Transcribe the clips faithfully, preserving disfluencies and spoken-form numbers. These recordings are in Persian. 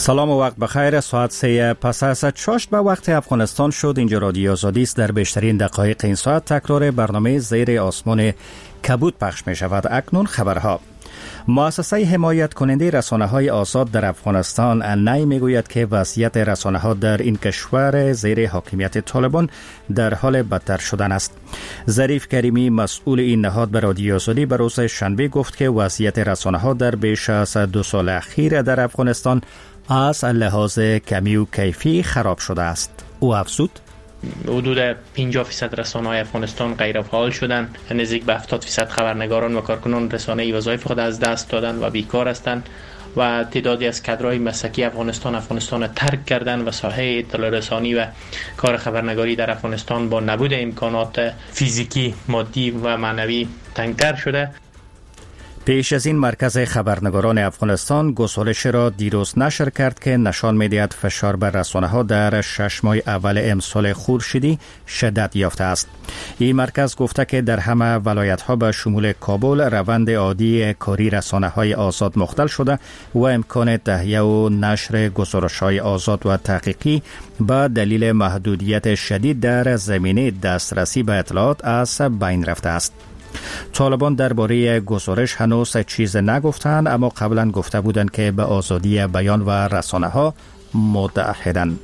سلام و وقت بخیر. ساعت سه پس از چاشت به وقت افغانستان شد. اینجا رادیو آزادی است. در بیشترین دقایق این ساعت تکرار برنامه زیر آسمان کبود پخش می شود. اکنون خبرها. مؤسسه حمایت کننده رسانه های آزاد در افغانستان انای می گوید که وضعیت رسانه ها در این کشور زیر حاکمیت طالبان در حال بدتر شدن است. ظریف کریمی مسئول این نهاد به رادیو آزادی به روز شنبه گفت که وضعیت رسانه ها در بیش از دو سال اخیر در افغانستان از لحاظ کمی و کیفی خراب شده است. او افزود حدود پنجاه درصد رسانه‌های افغانستان غیر فعال شدند. نزدیک به هفتاد درصد خبرنگاران و کارکنان رسانه‌ای وظایف خود از دست دادند و بیکار هستند و تعدادی از کادرهای مسلکی افغانستان افغانستان را ترک کردند و ساحه اطلاع رسانی و کار خبرنگاری در افغانستان با نبود امکانات فیزیکی، مادی و معنوی تنگتر شده. پیش از این مرکز خبرنگاران افغانستان گزارش را دیروز نشر کرد که نشان می‌دهد فشار بر رسانه‌ها در شش ماه اول امسال خورشیدی شدت یافته است. این مرکز گفته که در همه ولایت‌ها به شمول کابل روند عادی کاری رسانه‌های آزاد مختل شده و امکان تهیه و نشر گزارش‌های آزاد و تحقیقی به دلیل محدودیت شدید در زمینه دسترسی به اطلاعات از بین رفته است. طالبان درباره گزارش هنوز چیز نگفتند، اما قبلا گفته بودند که به آزادی بیان و رسانه ها متعهدند.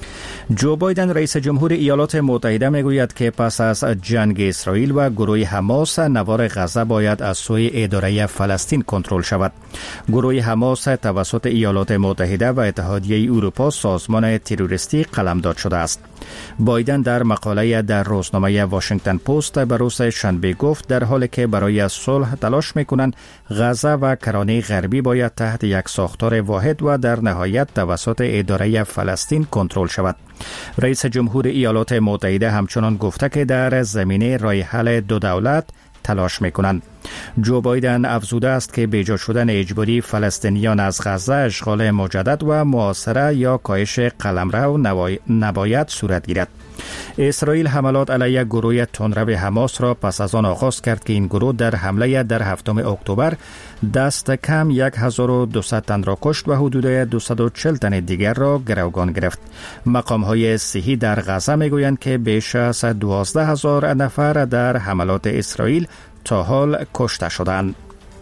جو بایدن رئیس جمهور ایالات متحده میگوید که پس از جنگ اسرائیل و گروه حماس نوار غزه باید از سوی اداره فلسطین کنترل شود. گروه حماس توسط ایالات متحده و اتحادیه اروپا سازمان تروریستی قلمداد شده است. بایدن در مقاله در روزنامه واشنگتن پست به روز شنبه گفت در حالی که برای صلح تلاش میکنند، غزه و کرانه غربی باید تحت یک ساختار واحد و در نهایت توسط اداره فلسطین کنترل شود. رئیس جمهور ایالات متحده همچنان گفته که در زمینه راه حل دو دولت تلاش میکنند. جو بایدن افزوده است که بیجا شدن اجباری فلسطینیان از غزه اشغال مجدد و معاصره یا کاهش قلمرو نباید صورت گیرد. اسرائیل حملات علیه گروه تندرو حماس را پس از آن آغاز کرد که این گروه در حمله در هفتم اکتبر دست کم هزار و دویست تن را کشت و حدود دویست و چهل تن دیگر را گروگان گرفت. مقام‌های صحی در غزه میگویند که بیش از دوازده هزار نفر در حملات اسرائیل تا حال کشته شدند.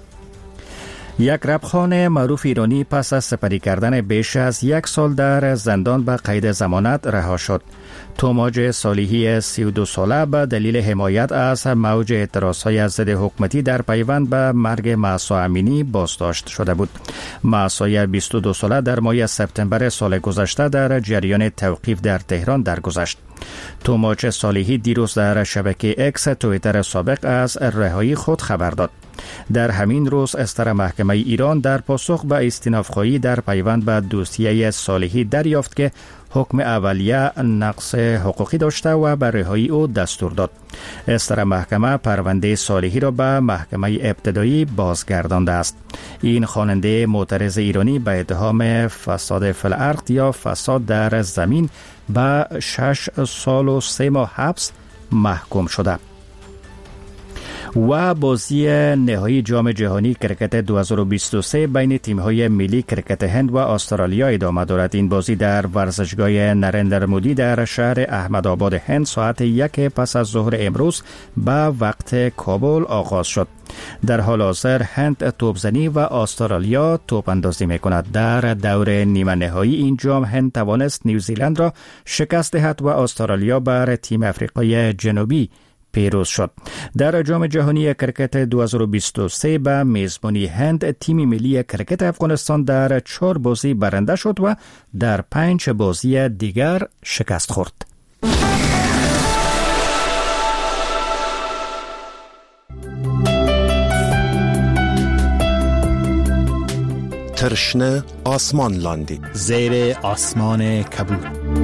یک ربخان معروف ایرانی پس از سپری کردن بیش از یک سال در زندان به قید ضمانت رها شد. توماج صالحی سی و دو ساله به دلیل حمایت از موج اعتراضهای ضد حکومتی در پیوند به مرگ مهسا امینی بازداشت شده بود. مهسا بیست و دو ساله در ماه سپتامبر سال گذشته در جریان توقیف در تهران درگذشت. توماج صالحی دیروز در شبکه اکس توییتر سابق از رهایی خود خبر داد. در همین روز استر محکمه ایران در پاسخ به استیناف‌خواهی در پیوند به دوسیه صالحی دریافت که حکم اولیه نقص حقوقی داشته و به رهایی او دستور داد. استر محکمه پرونده صالحی را به محکمه ابتدایی بازگردانده است. این خواننده معترض ایرانی به اتهام فساد فی الارض یا فساد در زمین به شش سال و سه ماه حبس محکوم شده. و بازی نهایی جام جهانی کرکت دو هزار و بیست و سه بین تیم‌های ملی کرکت هند و استرالیا ادامه دارد. این بازی در ورزشگاه نریندر مودی در شهر احمدآباد هند ساعت یک پس از ظهر امروز به وقت کابل آغاز شد. در حال حاضر هند توپزنی و استرالیا توپ اندازی می‌کند. در دور نیمه نهایی این جام هند توانست نیوزیلند را شکست دهد و استرالیا بر تیم آفریقای جنوبی پیروز شد. در جام جهانی کرکت دو هزار و بیست و سه به میزبانی هند تیم ملی کرکت افغانستان در چهار بازی برنده شد و در پنج بازی دیگر شکست خورد. ترشنه آسمان لاندی زیر آسمان کبود.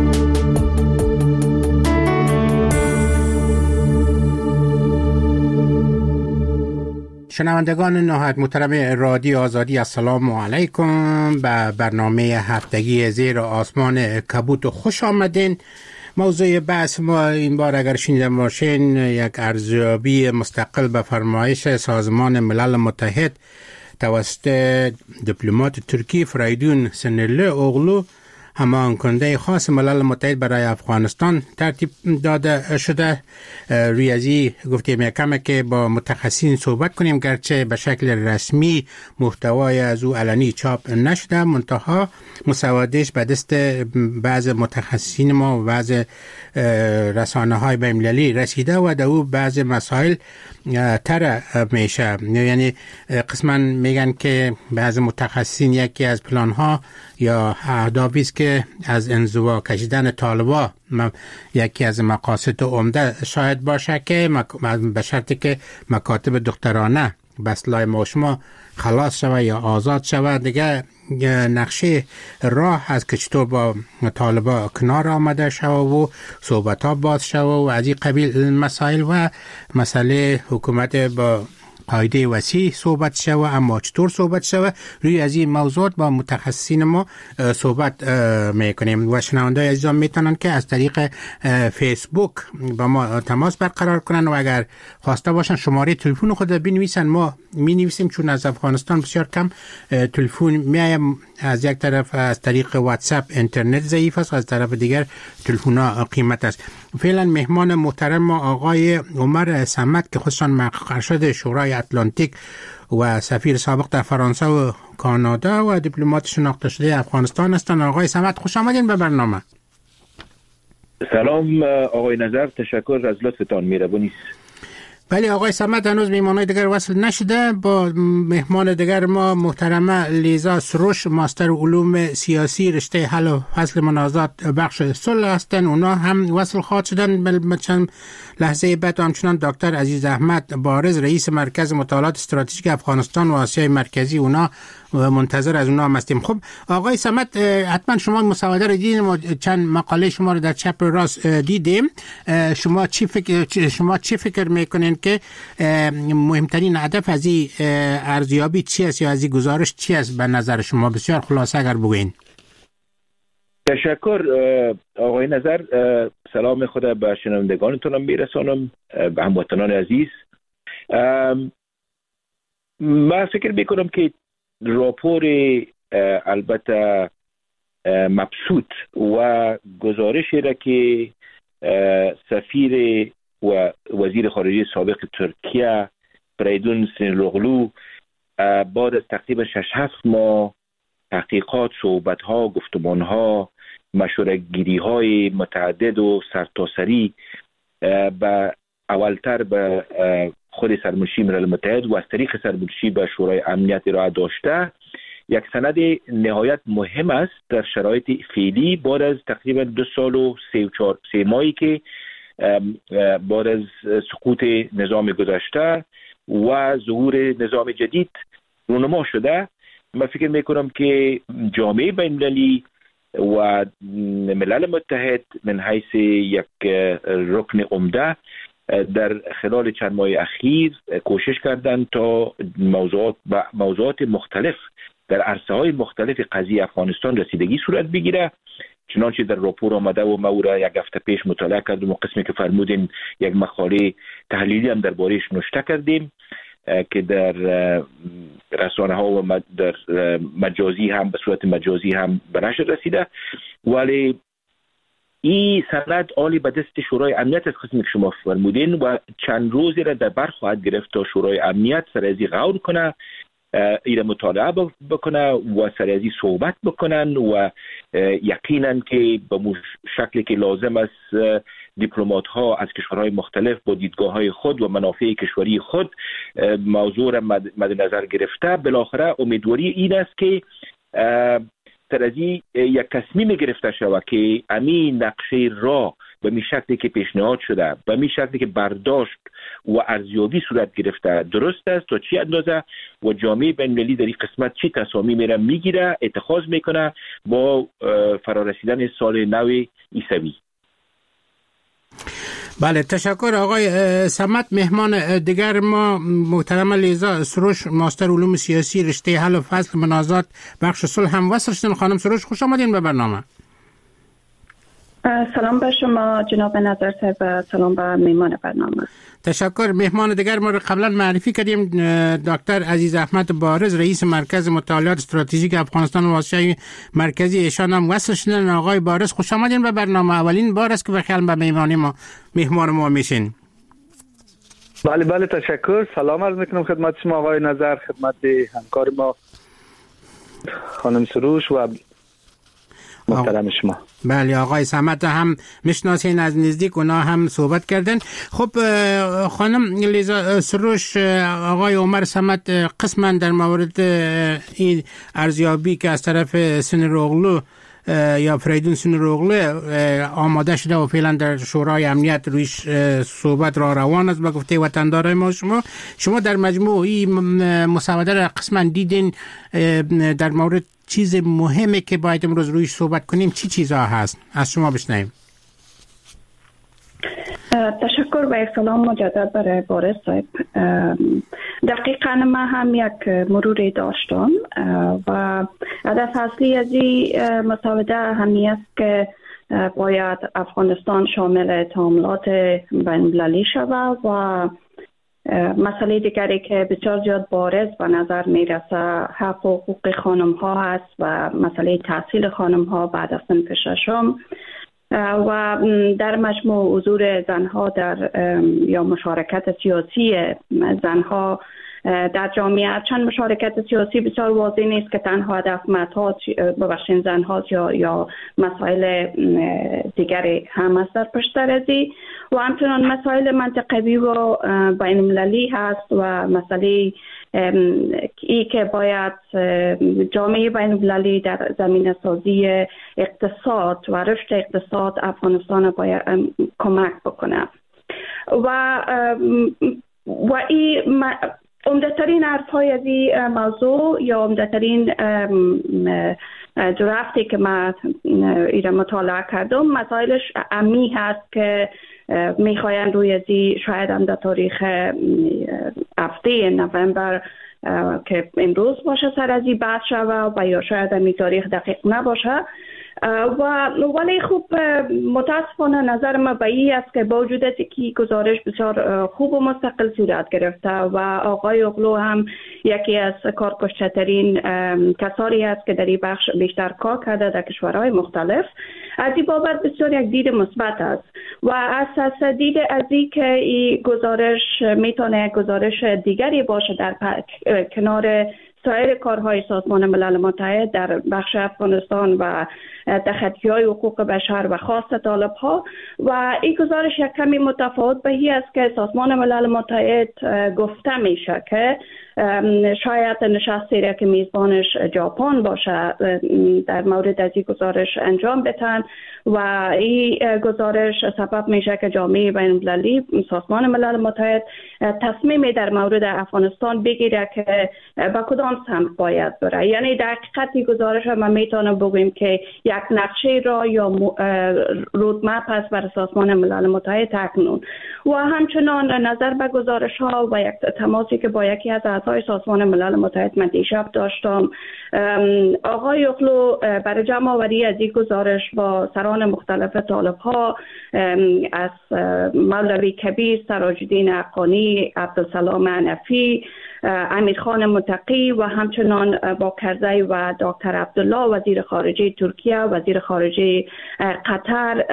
شنوندگان نهایت محترم رادیو آزادی، السلام علیکم. به برنامه هفتگی زیر آسمان کبود خوش آمدین. موضوع بحث ما این بار اگر شنیده باشین یک ارزیابی مستقل به فرمایش سازمان ملل متحد توسط دیپلمات ترکی فریدون سنرلی اوغلو همان کننده خاص ملل متحد برای افغانستان ترتیب داده شده. روی ازی گفتیم یکمه که با متخصصین صحبت کنیم، گرچه به شکل رسمی محتوای از او علنی چاپ نشده، منتها مسودش به دست بعض متخصصین ما و بعض رسانه های بین‌المللی رسیده و در او بعض مسائل تر میشه. یعنی قسما میگن که بعض متخصصین یکی از پلان ها یا اهدافی است که از انزوا کشیدن طالبا یکی از مقاصد عمده شاید باشه که به شرطی که مکاتب دخترانه به اصطلاح ماشما خلاص شوه یا آزاد شوه، دیگه نقشه راه از که چطور با طالبا کنار آمده شوه و صحبت ها باز شوه و از این قبیل مسائل و مسئله حکومت با قاعده وسیع صحبت شوه. اما چطور صحبت شوه روی از این موضوعات با متخصصین ما صحبت میکنیم و شنونده عزیزان میتونن که از طریق فیسبوک با ما تماس برقرار کنن و اگر خواسته باشن شماره تلفن خود بنویسن، ما می نویسیم چون از افغانستان بسیار کم تلفن میایم. از یک طرف از طریق واتساپ اینترنت ضعیف است، از طرف دیگر تلفن ها قیمت است. فعلا مهمان محترم ما آقای عمر صمد که خودشان مقرر شده شورای اتلانتیک و سفیر سابق در فرانسه و کانادا و دیپلمات شناخته شده افغانستان هستند. آقای صمد خوش آمدین به برنامه. سلام آقای نظر، تشکر از لطفتان، مهربانی است. بله آقای صمد، هنوز میهمانای دیگر وصل نشده. با مهمان دیگر ما محترمه لیزا سروش، ماستر علوم سیاسی رشته حل و فصل منازعات بخش صلح هستند. اونا هم وصل خواهد شدن بل چند لحظه بعد. همچنان دکتر عزیز احمد بارز، رئیس مرکز مطالعات استراتژیک افغانستان و آسیای مرکزی، اونا منتظر از اونا هم هستیم. خب آقای صمد، حتما شما مسوده رو دیدین و چند مقاله شما رو در چپ راست دیدیم. شما چی فکر شما چی فکر میکنین که مهمترین هدف از این ارزیابی چی است یا از این گزارش چی است به نظر شما؟ بسیار خلاصه اگر بگوین. تشکر آقای نظر. سلام خدا به شنوندگانتون میرسانم، به هموطنان عزیز. من فکر میکنم که راپور البته مبسوط و گزارشی را که سفیر و وزیر خارجه سابق ترکیه فریدون سنرلی بعد از تقریبا شش هفت ماه تحقیقات، صحبت‌ها، گفتمان‌ها، مشوره‌گیری‌های متعدد و سرتاسری به اولتر به خود سرمنشی ملل متحد و از طریق سرمنشی به شورای امنیت ارائه داشته، یک سند نهایت مهم است در شرایط فعلی بعد از تقریبا دو سال و سه و چهار سه ماهی که بعد از سقوط نظام گذشته و ظهور نظام جدید رونما شده. من فکر میکنم که جامعه بین‌المللی و ملل متحد من حیث یک رکن عمده در خلال چند ماه اخیر کوشش کردند تا موضوعات و موضوعات مختلف در عرصه‌های مختلف قضیه افغانستان رسیدگی صورت بگیره. چنانچه در راپور آمده و ما او را یک هفته پیش مطالعه کردیم و قسمی که فرمودین یک مقاله تحلیلی هم درباره‌اش نوشته کردیم که در رسانه ها و در مجازی هم به صورت مجازی هم به نشر رسیده. ولی این سند عالی به دست شورای امنیت از قسمی که شما فرمودین و چند روزی را در بر خواهد گرفت تا شورای امنیت سر از این غور کنه، این مطالعه بکنه و سر از این صحبت بکنن و یقینا که به شکلی که لازم است دیپلمات ها از کشورهای مختلف با دیدگاه های خود و منافع کشوری خود موضوع را مد نظر گرفته. بالاخره امیدواری این است که سر از این یک تصمیم گرفته شود که همین نقشه را به می شکلی که پیشنهاد شده، به می شکلی که برداشت و ارزیابی صورت گرفته درست است تا چی اندازه و جامعه بین‌المللی در این قسمت چی تصامیم را میگیره اتخاذ میکنه با فرارسیدن سال نو عیسوی. بله، تشکر آقای صمد. مهمان دیگر ما محترم لیزا سروش، ماستر علوم سیاسی رشته حل و فصل منازعات بخش صلح هم وصل شدن. خانم سروش خوش آمدین به برنامه. سلام به شما جناب نظر صاحب و سلام به میهمان برنامه. تشکر. مهمان دیگر ما رو قبلا معرفی کردیم، دکتر عزیز احمد بارز، رئیس مرکز مطالعات استراتژیک افغانستان و آسیای مرکزی، ایشان هم وصل شدن. آقای بارز خوش آمدین به برنامه. اولین بار است که بخیال به میهمانی ما مهمان ما میشین. بله بله تشکر. سلام عرض میکنم خدمت شما آقای نظر، خدمت همکار ما خانم سروش و محترم شما. بله آقای صمد هم میشناسین از نزدیک، اونا هم صحبت کردن. خب خانم لیزا سروش، آقای عمر صمد قسما در مورد این ارزیابی که از طرف سنروغلو یا فریدون سنروغلو آماده شده و فعلا در شورای امنیت رویش صحبت را روان است به گفته وطندارای ما، شما شما در مجموع این مسوده را قسما دیدین. در مورد چیز مهمه که باید امروز رویش صحبت کنیم چی چیزها هست؟ از شما بشنویم. تشکر و یک سلام مجدد برای بارز صاحب. دقیقاً ما هم یک مروری داشتم و هدف اصلی از این مسوده همی است که باید افغانستان شامل تعاملات بین‌المللی شود و مسئله دیگری که بسیار زیاد بارز به نظر میرسه حق و حقوق خانم ها هست و مسئله تحصیل خانم ها بعد از صنف ششم و در مجموع حضور زنها در یا مشارکت سیاسی زنها در جامعه. چند مشارکت سیاسی بسیار واضح نیست که تنها هدف مطاط ببخشین زنها یا یا مسائل دیگری هم است در پشتر ازی و همچنان مسائل منطقوی و بین المللی هست و مسئله ای که باید جامعه بین المللی در زمینه سازی اقتصاد و رشد اقتصاد افغانستان باید کمک بکنه و و این عمده‌ترین حرف‌های از این موضوع یا عمده‌ترین درافتی که من ایره مطالعه کردم مسائلش عمی هست که میخواین روی ازی شاید هم در تاریخ هفته نوامبر که امروز باشه سر از این بحث شود و یا شاید هم این تاریخ دقیق نباشه و ولی خوب متاسفانه نظر ما به این است که با وجود از که گزارش بسیار خوب و مستقل صورت گرفته و آقای اوغلو هم یکی از کارکشترین کسانی است که در این بخش بیشتر کار کرده در کشورهای مختلف، از این بابت بسیار یک دید مثبت است و اساس دید از این که این گزارش میتونه گزارش دیگری باشه در کنار سایر کارهای سازمان ملل متحد در بخش افغانستان و تخطی‌های حقوق بشر و خاص طالب‌ها و این گزارش یک کمی متفاوت به این است که سازمان ملل متحد گفته میشه که شاید نشستی را که میزبانش ژاپن باشه در مورد از این گزارش انجام بدن و این گزارش سبب میشه که جامعه بین‌المللی سازمان ملل متحد تصمیمی در مورد افغانستان بگیره که به کدام سمت باید بره. یعنی در حقیقت گزارش ما میتونم بگویم که یک نقشه را یا رودمپ است برای سازمان ملل متحد تکنون و همچنان نظر به گزارش ها و یک تماسی که با یکی از اعضای سازمان ملل متحد من دیشب داشتم، آقای اوغلو برای جمع آوری از این گزارش با سران مختلف طالب ها از مولوی کبیر، سراج‌الدین حقانی، عبدالسلام حنفی، امیرخان متقی و همچنان با کرزی و دکتر عبدالله وزیر خارجه ترکیه، وزیر خارجه قطر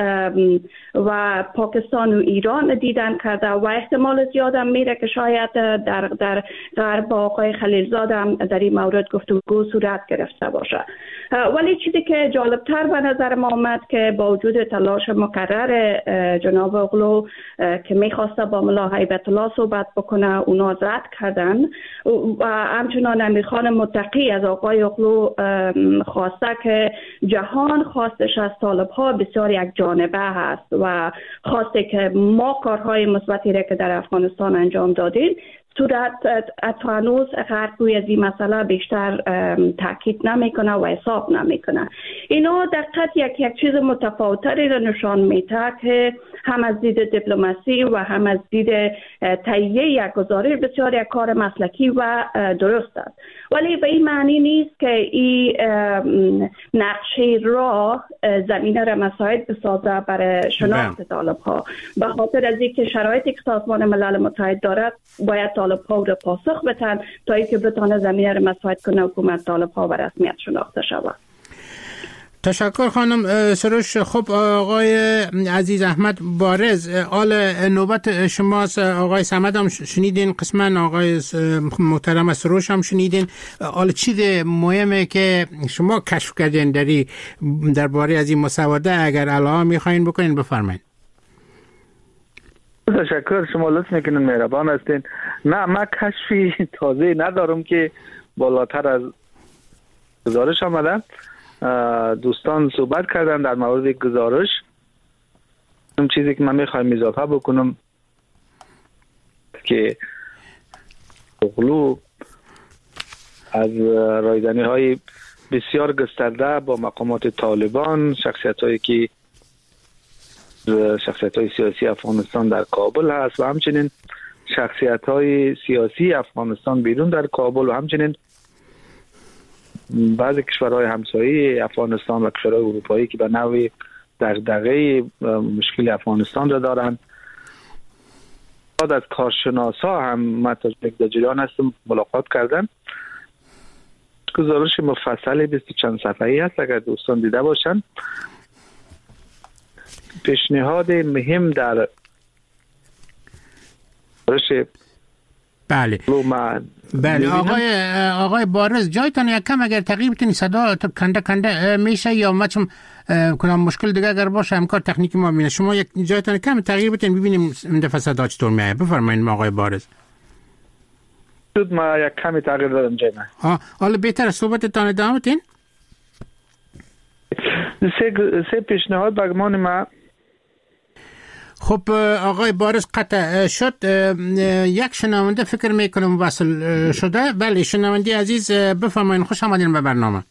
و پاکستان و ایران دیدن کرده و احتمال زیاد هم میره که شاید در در غرب با آقای خلیلزاد هم در این مورد گفتگو صورت گرفته باشه. ولی چیزی که جالبتر به نظر ما آمد که با وجود تلاش مکرر جناب اوغلو که میخواسته با ملا هیبت الله صحبت بکنه اونا رد کردن و همچنان امیرخان متقی از آقای اوغلو خواسته که جهان خواستش از طالب ها بسیار یک جانبه هست و خواسته که ما کارهای مثبتی را که در افغانستان انجام دادیم صورت اتوانوس غرب روی از این مسئله بیشتر تاکید نمیکنه و حساب نمیکنه. اینا دقیقاً یک یک چیز متفاوتری را نشان میده که هم از دید دیپلماسی و هم از دید تهیه یک گزارش بسیار یک کار مسلکی و درست است، ولی به این معنی نیست که این نقشه را زمینه را مساعد بسازه برای شناخت طالب ها. به خاطر از اینکه شرایطی که سازمان ملل متحد دارد باید طالب ها را پاسخ بدن تا اینکه بتونه زمینه را مساعد کنه حکومت طالب ها و رسمیت شناخته شود. تشکر خانم سروش. خب آقای عزیز احمد بارز، آل نوبت شماست. آقای صمد هم شنیدین، قسما آقای محترم سروش هم شنیدین. آل چیز مهمه که شما کشف کردین داری درباره از این مسوده اگر علاوه میخواین بکنین بفرمایید. تشکر، شما لطف میکنین، مهربان هستین. نه من کشفی تازه ندارم که بالاتر از گزارش آمده. دوستان صحبت کردن در مورد گزارش. اون چیزی که من میخوایم اضافه بکنم که اوغلو از رایزنی های بسیار گسترده با مقامات طالبان، شخصیت هایی که شخصیت های سیاسی افغانستان در کابل هست و همچنین شخصیت های سیاسی افغانستان بیرون در کابل و همچنین بعضی کشورهای همسایه افغانستان و کشورهای اروپایی که به نوعی دغدغه مشکل افغانستان را دارند. بعد از کارشناسا هم من در جریان هستم ملاقات کردم. گزارش مفصل بیست و چند صفحه‌ای هست اگر دوستان دیده باشن. پیشنهاد مهم در گزارش بله بله آقای آقای بارز، جایتان یک کم اگر تغییر بتونی صدا کنده کنده میشه یا ما چون کنم مشکل دیگه اگر باشه همکار تکنیکی ما ببینه. شما یک جایتان کم تغییر بتونی ببینیم این دفعه صدا چطور میاد. بفرمایید آقای بارز. شد ما یک کمی تغییر دادم جای من. ها حالا بهتر صحبتتان ادامه بدین. سه سه پیشنهاد بگمان ما. خب آقای بارز قطع شد. یک شنونده فکر میکنم وصل شده. بله شنونده عزیز بفرمایید، خوش آمدین به برنامه.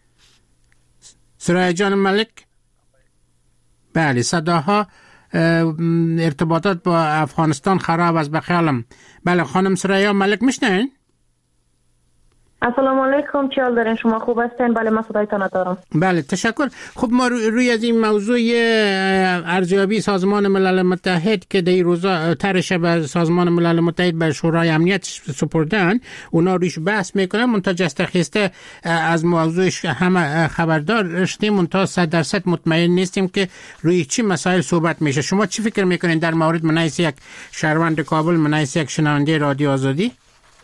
سرای جان ملک. بله صداها ارتباطات با افغانستان خراب است بخیالم. بله خانم سرای ملک میشنین؟ السلام علیکم، چی حال دارین؟ شما خوب هستین؟ بله من صدایتان دارم. بله تشکر. خب ما روی از این موضوع ارزیابی سازمان ملل متحد که در این روزا طرح به سازمان ملل متحد به شورای امنیت سپردن، اونا روش بحث میکنن. منتها جستخیسته از موضوعش همه خبردار شدیم، منتها صد درصد مطمئن نیستیم که روی چی مسائل صحبت میشه. شما چی فکر میکنین در مورد منعکس یک شهروند کابل، منعکس یک شنونده رادیو آزادی؟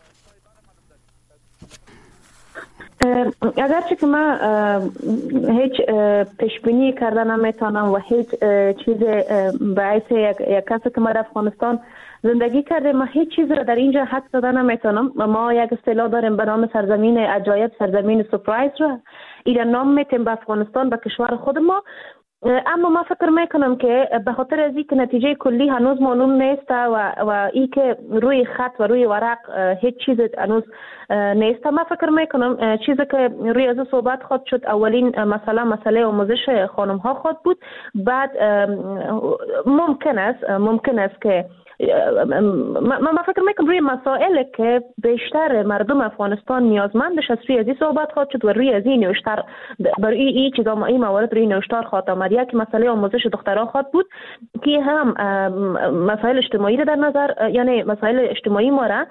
اگرچه که من هیچ پیشبینی کرده نمیتونم و هیچ چیز باعث یک, یک کسی که ما در افغانستان زندگی کرده، ما هیچ چیز را در اینجا حد زده نمیتونم. ما یک اصطلاح داریم به نام سرزمین عجایب، سرزمین سورپرایز را این نام میتیم به افغانستان، به کشور خود ما. اما ما فکر میکنم که به خاطر از اینکه نتیجه کلی هنوز معلوم نیست و و ای که روی خط و روی ورق هیچ چیز هنوز نیست، ما فکر میکنم چیزی که روی از صحبت خود شد اولین مسئله مسئله آموزش خانم ها خود بود. بعد ممکن است ممکن است که من ما فکر میکنم روی مسائل که بیشتر مردم افغانستان نیازمندش است روی از این صحبت خواهد شد و روی از این نوشتر برای این چیزا این موارد روی نوشتار خواهد آمد. یک مسئله آموزش دختران خواهد بود که هم مسائل اجتماعی در نظر، یعنی مسائل اجتماعی ما را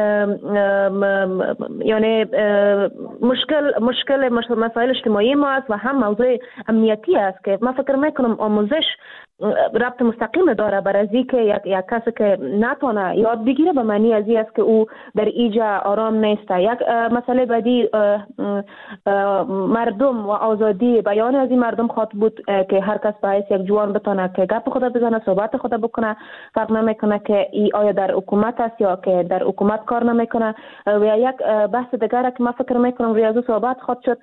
یعنی مشکل مشکل مسائل اجتماعی ما است و هم موضوع امنیتی است که من فکر میکنم آموزش ربط مستقیم داره بر از اینکه یک یک کسی که نتونه یاد بگیره به معنی از این است که او در اینجا آرام نیست. یک مسئله بعدی مردم و آزادی بیان از این مردم خواهد بود که هر کس باید یک جوان بتونه که گپ خود بزنه، صحبت خود بکنه، فرق نمیکنه که ای آیا در حکومت است یا که در حکومت کار نمیکنه. و یک بحث دیگر که من فکر میکنم روی از صحبت خواهد شد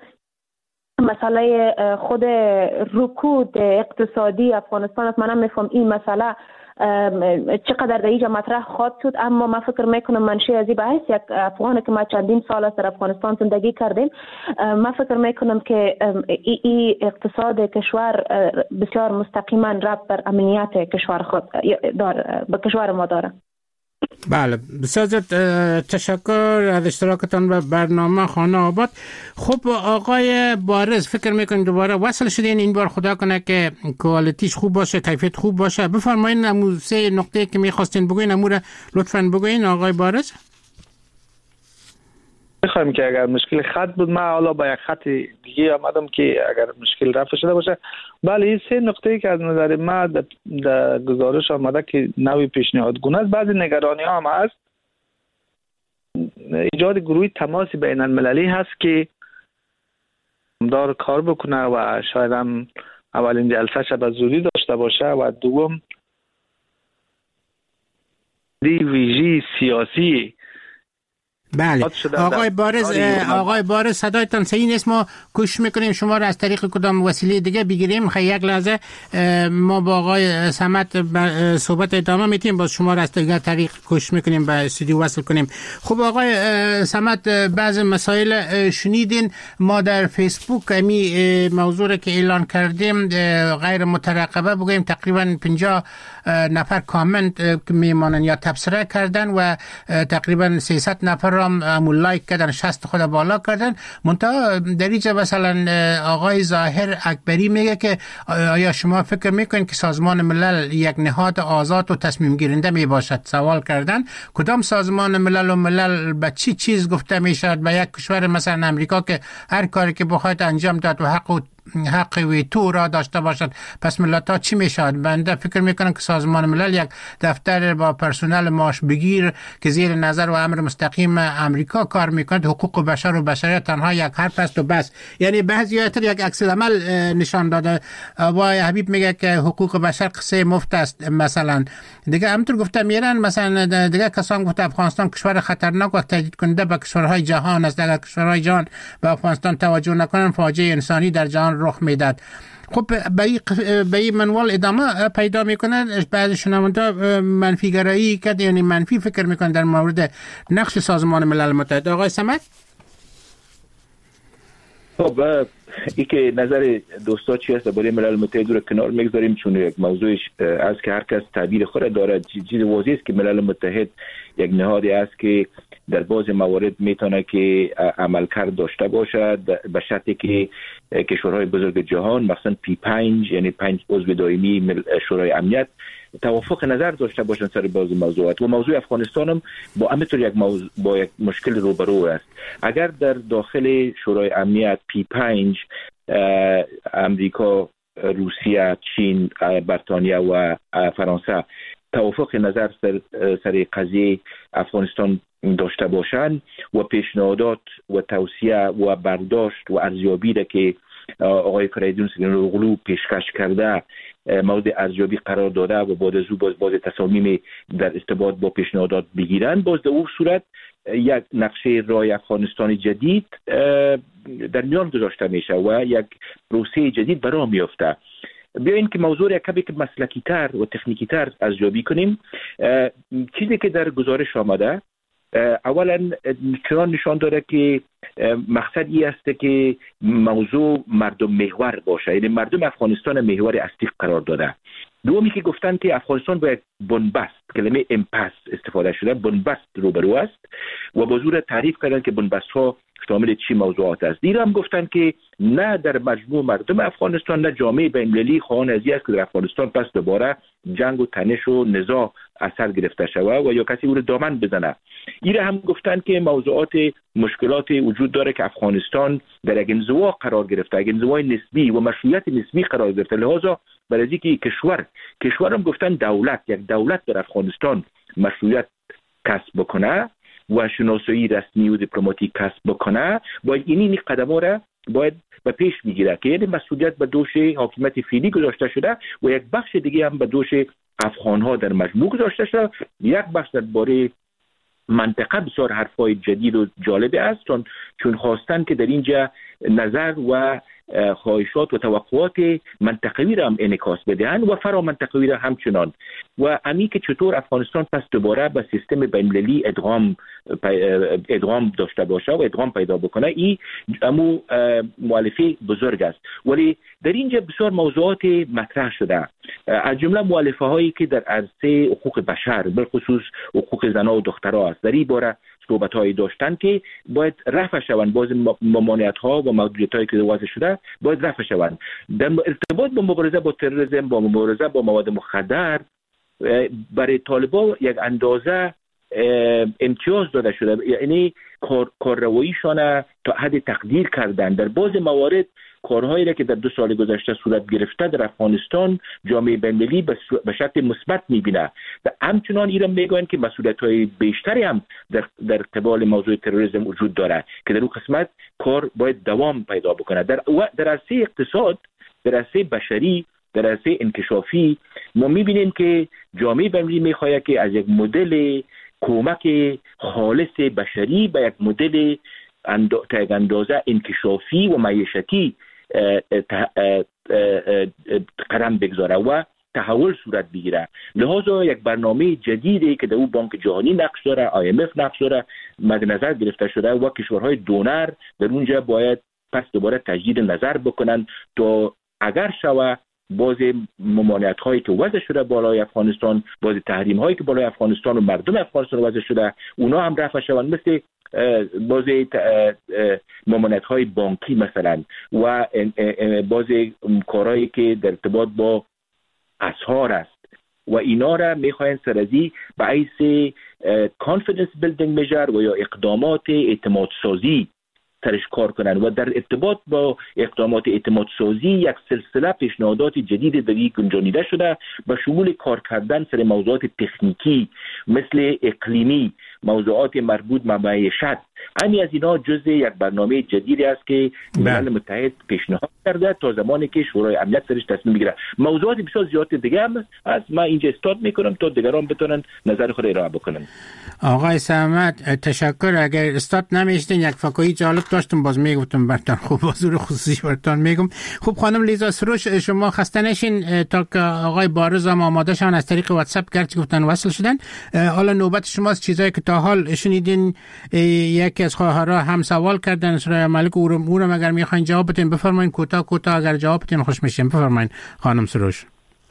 مسئله خود رکود اقتصادی افغانستان است. من نمیفهم این مسئله چقدر در اینجا مطرح خواهد شد. اما من فکر میکنم منشی از این بحث یک افغان که ما چندین سال است در افغانستان زندگی کردیم، من فکر میکنم که این اقتصاد کشور بسیار مستقیما ربط بر امنیت کشور خود داره، به کشور ما داره. بله، بسیار تشکر از اشتراکتان به برنامه خانه آباد. خب آقای بارز، فکر میکنید دوباره وصل شدین، این بار خدا کنه که کوالیتیش خوب باشه، کیفیت خوب باشه. بفرمایید امو سه نقطه که میخواستین بگوین امو را لطفاً بگوین آقای بارز. میخوایم که اگر مشکل خط بود، من حالا با یک خط دیگه آمدم که اگر مشکل رفع شده باشه. بله، این سه نقطه‌ای که از نظر ما در گزارش آمده که نوی پیشنهادگونه است. بعضی نگرانی ها هم هست. ایجاد گروه تماس بین المللی هست که دار کار بکنه و شاید هم اولین جلسه شب از زوری داشته باشه و دوم دی ویژی سیاسی. بله آقای بارز، آقای بارز صدایتان صحیح نیست، ما کوشش میکنیم شما را از طریق کدام وسیله دیگه بگیریم. خیلی یک لحظه ما با آقای صمد صحبت ادامه میتیم، باز شما را از طریق کوشش میکنیم به استودیو وصل کنیم. خب آقای صمد، بعض مسائل شنیدین، ما در فیسبوک امی موضوع را که اعلان کردیم غیر مترقبه بگویم تقریبا پنجاه نفر کامنت میمانن یا تبصره کردن و تقریبا سیصد نفر هم لایک کردن، شصت خود بالا کردن. منتها در اینجا مثلا آقای ظاهر اکبری میگه که آیا شما فکر میکنید که سازمان ملل یک نهاد آزاد و تصمیم گیرنده می باشد؟ سوال کردن کدام سازمان ملل و ملل به چی چیز گفته میشد به یک کشور مثلا امریکا که هر کاری که بخواید انجام داد و حق و حق ویتو را داشته باشد، پس ملت ها چی میشود؟ بنده فکر میکنم که سازمان ملل یک دفتر با پرسنل معاش بگیر که زیر نظر و امر مستقیم امریکا کار میکند، حقوق بشر و بشریت تنها یک حرف است و بس. یعنی بعضی ها یک عکس العمل نشان داده. آقای حبیب میگه که حقوق بشر قصه مفت است مثلا. دیگه همونطور گفته میرن مثلا دیگه کسان گفته افغانستان کشور خطرناک و تهدید کننده به کشورهای جهان است، اگر کشورهای جهان به افغانستان توجه نکنن فاجعه انسانی در جهان رخ میداد. خب به این منوال ادامه پیدا میکنن. بعضی شنونده منفی گرایی کرد، یعنی منفی فکر میکنن در مورد نقش سازمان ملل متحد. آقای صمد؟ خب ای که نظر دوستا چی است برای ملل متحد رو کنار میگذاریم، چون یک موضوعش از که هر کس تعبیر خود داره. چیز واضح است که ملل متحد یک نهادی است که در بعض موارد میتونه که عملکرد داشته باشد به شرطی که کشورهای بزرگ جهان مثلا پی پنج یعنی پنج عضو دائمی شورای امنیت توافق نظر داشته باشن سر بعضی موضوعات. و موضوع افغانستان هم با همینطور یک موضوع با یک مشکل روبرو است. اگر در داخل شورای امنیت پی پنج امریکا، روسیه، چین، بریتانیا و فرانسه توافق نظر سر, سر قضیه افغانستان داشته باشند و پیشنهادات و توصیه و برداشت و ارزیابی را که آقای فریدون سیگنالوغلو پیشکش کرده مورد ارزیابی قرار داده و بعد از او باز باز تصامیم در ارتباط با پیشنهادات بگیرن، باز در اون صورت یک نقشه راه افغانستان جدید در میان گذاشته میشه و یک پروسه جدید برای میفته. بیاین که موضوع کمی که مسلکی تر و تکنیکی تر ارزیابی کنیم. چیزی که در گزارش آمده اولا چنان نشان داره که مقصد ای است که موضوع مردم محور باشه، یعنی مردم افغانستان محور اصلی قرار داده. دومی که گفتن که افغانستان با یک بنبست، کلمه امپاس استفاده شده، بنبست روبرو است و با زور تعریف کردن که بنبست ها شامل چی موضوعات است. دیگر هم گفتن که نه در مجموع مردم افغانستان نه جامعه بین‌المللی خواهان ازی است که در افغانستان پس دوباره جنگ و تنش و نزاع اثر گرفته شود و یا کسی او رو دامن بزنه. ایره هم گفتن که موضوعات مشکلات وجود داره که افغانستان در یک انزوا قرار گرفته، یک انزوای نسبی و مشروعیت نسبی قرار گرفته، لذا برای اینکه کشور کشور هم گفتن دولت یک دولت در افغانستان مشروعیت کسب بکنه و شناسایی رسمی و دیپلماتیک کسب بکنه، باید این قدم‌ها را باید به پیش بگیره که یعنی مسئولیت به دوش حاکمیت فعلی گذاشته شده و یک بخش دیگه هم به دوش افغان‌ها در مجموع گذاشته شده. یک بخش درباره منطقه بسیار حرفای جدید و جالب است، چون چون خواستن که در اینجا نظر و خواهشات و توقعات منطقوی را هم انعکاس بدهند و فرا منطقوی را همچنان. و امی که چطور افغانستان پس دوباره به سیستم بین‌المللی ادغام ادغام داشته باشه و ادغام پیدا بکنه، این امو مؤلفه بزرگ است. ولی در اینجا بسیار موضوعات مطرح شده، از جمله مؤلفه هایی که در عرصه حقوق بشر، بالخصوص حقوق زنان و دخترها است، در این باره صحبت هایی داشتن که باید رفع شوند، باز ممانعت ها و محدودیت هایی که وضع شده باید رفع شوند. در ارتباط با مبارزه با تروریسم، با مبارزه با مواد مخدر، برای طالبان یک اندازه امتیاز داده شده، یعنی کار کاررواییشان تا حد تقدیر کردن. در بعض موارد کارهایی را که در دو سال گذشته صورت گرفته در افغانستان جامعه بین‌المللی به شکل مثبت می‌بینه و همچنان ایران میگویند که مسئولیت‌های بیشتری هم در در قبال موضوع تروریسم وجود داره که در اون قسمت کار باید دوام پیدا بکنه. در در عرصه اقتصاد، در عرصه بشری، در عرصه انکشافی ما می‌بینیم که جامعه بین‌المللی می‌خواهد که از یک مدل کمک خالص بشری به یک مدل تا یک اندازه انکشافی و معیشتی قدم بگذاره و تحول صورت بگیره. لذا یک برنامه جدیدی که در او بانک جهانی نقش داره، آی ام اف نقش داره، مد نظر گرفته شده و کشورهای دونر در اونجا باید پس دوباره تجدید نظر بکنن تا اگر شوه باز ممانعت هایی که وضع شده بالای افغانستان، باز تحریم هایی که بالای افغانستان و مردم افغانستان وضع شده، اونا هم رفع شوند، مثل باز ممانعت های بانکی مثلا و باز کارهایی که در ارتباط با اسعار است و اینا را میخواین سرازی به عیس کانفیدنس بیلدینگ میجر و یا اقدامات اعتماد سازی سرش کار کنن و در ارتباط با اقدامات اعتماد سازی یک سلسله پیشنهادات جدید در این گنجانیده شده به شمول کار کردن سر موضوعات تکنیکی مثل اقلیمی، موضوعات مربوط به معیشت. همین از اینا جزء یک برنامه جدیدی است که ملل متحد پیشنهاد کرده تا زمانی که شورای امنیت سرش تصمیم بگیره. موضوعات بسیار زیاد دیگه هم از ما اینجا استارت میکنم تا دیگران بتونن نظر خود ارائه بکنن. آقای سمت تشکر. اگر استارت نمیشدین یک فکایی جالب داشتم باز میگفتم برتان، خوب حضور خصوصی برتان میگم. خوب خانم لیزا سروش، شما خسته نشین تا که آقای بارز هم آماده شون از طریق واتساپ گرچه گفتن وصل شدن. حالا نوبت شماست. چیزایی که تا حال شنیدین یکی از خواهرها هم سوال کردن سرای ملک اورم اگر میخواین جواب بدین بفرمایید. کوتاه کوتاه اگر جواب بدین خوش میشیم. بفرمایید خانم سروش.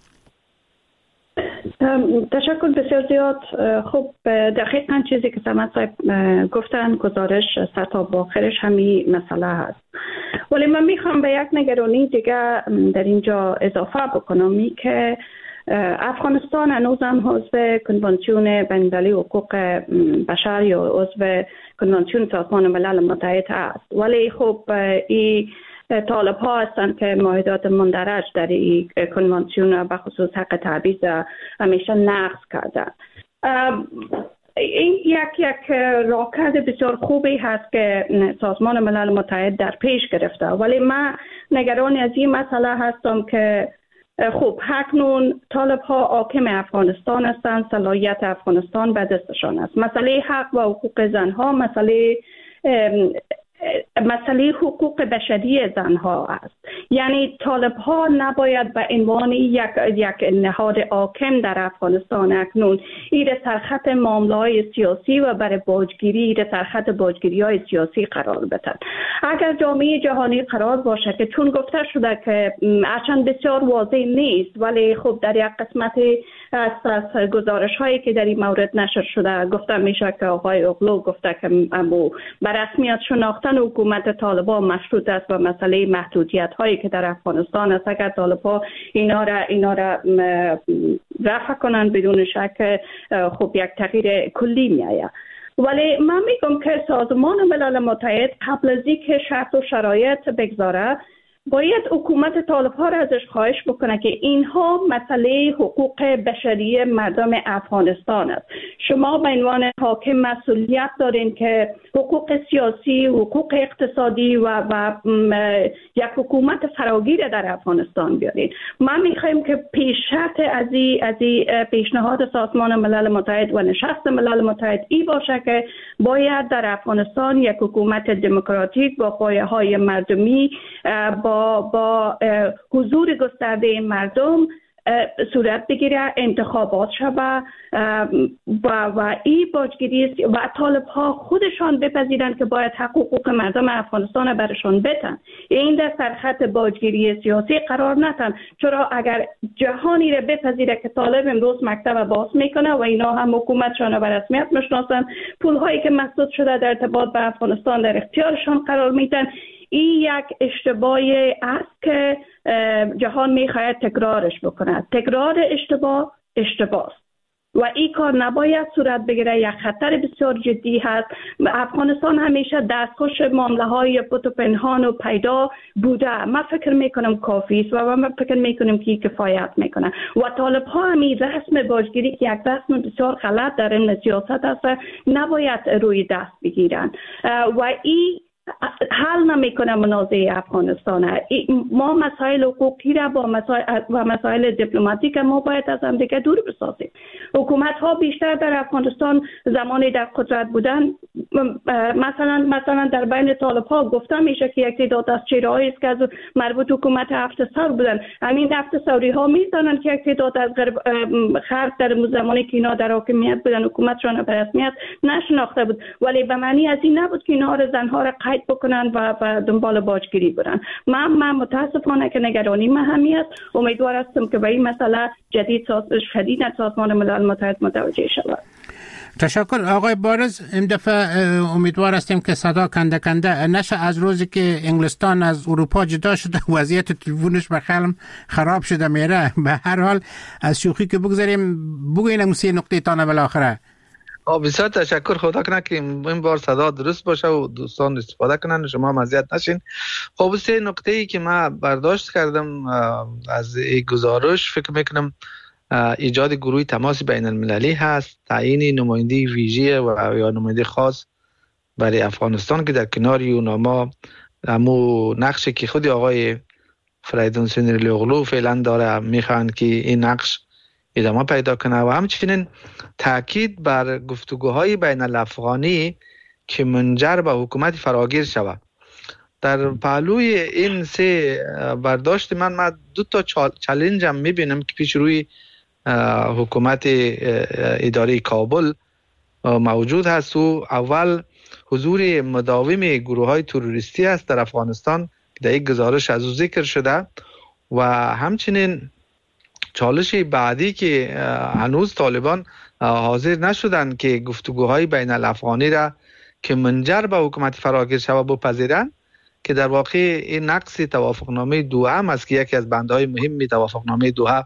تشکر بسیار زیاد. خب دقیقاً چیزی که سمت صاحب گفتن گزارش سطح آخرش همین مسئله هست، ولی من میخوام به یک نگرانی دیگه در اینجا اضافه بکنم، می که افغانستان هنوز هم عضو کنوانسیون بین‌المللی حقوق بشر یا عضو کنوانسیون سازمان ملل متحد است، ولی خب این طالب ها هستند که معاهدات مندرج در این کنوانسیون به خصوص حق تعبیر همیشه نقض کردند. این یک یک راهکرد بسیار خوبی هست که سازمان ملل متحد در پیش گرفته، ولی من نگران از این مسئله هستم که خب اکنون طالب ها حاکم افغانستان هستند، صلاحیت افغانستان به دستشان است. مسئله حق و حقوق زنها مسئله مسئله حقوق بشری زنها است. یعنی طالب ها نباید به عنوان یک یک نهاد حاکم در افغانستان اکنون ایره سرخط معامله‌های سیاسی و برای باجگیری ایره سرخط باجگیری های سیاسی قرار بدن. اگر جامعه جهانی قرار باشه که چون گفته شده که اصلا بسیار واضح نیست، ولی خب در یک قسمت از, از گزارش هایی که در این مورد نشر شده گفته میشه که آقای اوغلو گفته که به رسمیت شناختن حکومت طالبان مشروط است و مسئله محدودیت هایی که در افغانستان است اگر طالبان اینا را اینا را رفع کنن بدون شک خب یک تغییر کلی میآید. ولی من میگم که سازمان ملل متحد قبل از اینکه شرط و شرایط بگذاره باید حکومت طالب ها را ازش خواهش بکنه که اینها مسئله حقوق بشری مردم افغانستان است. شما به عنوان حاکم مسئولیت دارین که حقوق سیاسی، حقوق اقتصادی و, و یک حکومت فراگیر در افغانستان بیارین. ما میخوایم که پیش شرط از این از این پیشنهاد سازمان ملل متحد و نشست ملل متحد ای باشه که باید در افغانستان یک حکومت دموکراتیک با پایه‌های مردمی با با حضور گسترده مردم صورت بگیره، انتخابات شود و و این باجگیری و طالب ها خودشان بپذیرند که باید حقوق مردم افغانستان برشان بدن. این در سرخط باجگیری سیاسی قرار ندن، چرا اگر جهانی را بپذیره که طالب امروز مکتب باز میکنه و اینا هم حکومتشان را به رسمیت میشناسن، پول هایی که مسدود شده در ارتباط به افغانستان در اختیارشان قرار میدن، این یک اشتباهی است که جهان میخواهد تکرارش بکنه. تکرار اشتباه اشتباه است و این کار نباید صورت بگیره. یک خطر بسیار جدی هست. افغانستان همیشه دستخوش معامله های پت و پنهان و پیدا بوده. من فکر میکنم کافی است و من فکر میکنم که کفایت میکنه و طالب ها همی رسم باجگیری که یک رسم بسیار غلط در این سیاست است نباید روی دست بگیرن و این حل نمیکنه منازعه افغانستان. ما مسائل حقوقی را با مسائل و مسائل دیپلماتیک ما باید از هم دیگه دور بسازیم. حکومت ها بیشتر در افغانستان زمانی در قدرت بودن، مثلا مثلا در بین طالب ها گفته میشه که یک تعداد از چهره‌هایی است که از مربوط حکومت هفت سر بودن. همین هفت سوری ها میدانند که یک تعداد از غرب خلق در زمانی که اینا در حاکمیت بودن حکومتشان به رسمیت نشناخته بود، ولی به معنی از این نبود که اینا را زنها را قید بکنن و, و دنبال باجگیری برن. من من متاسفانه که نگرانی من همی است. امیدوار هستم که به این مسئله جدید شدید سازمان ملل متحد متوجه شود. تشکر آقای بارز. این دفعه امیدوار هستیم که صدا کنده کنده نشه. از روزی که انگلستان از اروپا جدا شده وضعیت تلفنش به خلم خراب شده میره. به هر حال از شوخی که بگذاریم، بگوین موسی نقطه تانه بالاخره. بسیار تشکر. خدا کنه که این بار صدا درست باشه و دوستان استفاده کنن، شما مزیت نشین. خب سه نقطه ای که من برداشت کردم از این گزارش، فکر میکنم ایجاد گروه تماس بین المللی هست، تعیین نماینده ویژه و یا نماینده خاص برای افغانستان که در کنار یوناما همو نقشی که خود آقای فریدون سینیرلی اغلو فعلا داره میخوان که این نقش ادامه پیدا کنه و همچنین تاکید بر گفتگوهای بین الافغانی که منجر به حکومت فراگیر شود. در پهلوی این سه برداشت من من دو تا چالنج هم میبینم که پیش روی حکومت اداره کابل موجود هست. و اول حضور مداوم گروه های تروریستی است در افغانستان که در یک گزارش از او ذکر شده و همچنین چالش بعدی که هنوز طالبان حاضر نشدن که گفتگوهای بین الافغانی را که منجر به حکومت فراگیر شود بپذیرند، که در واقع این نقص توافقنامه دوحه هم است که یکی از بندهای مهم توافقنامه دوحه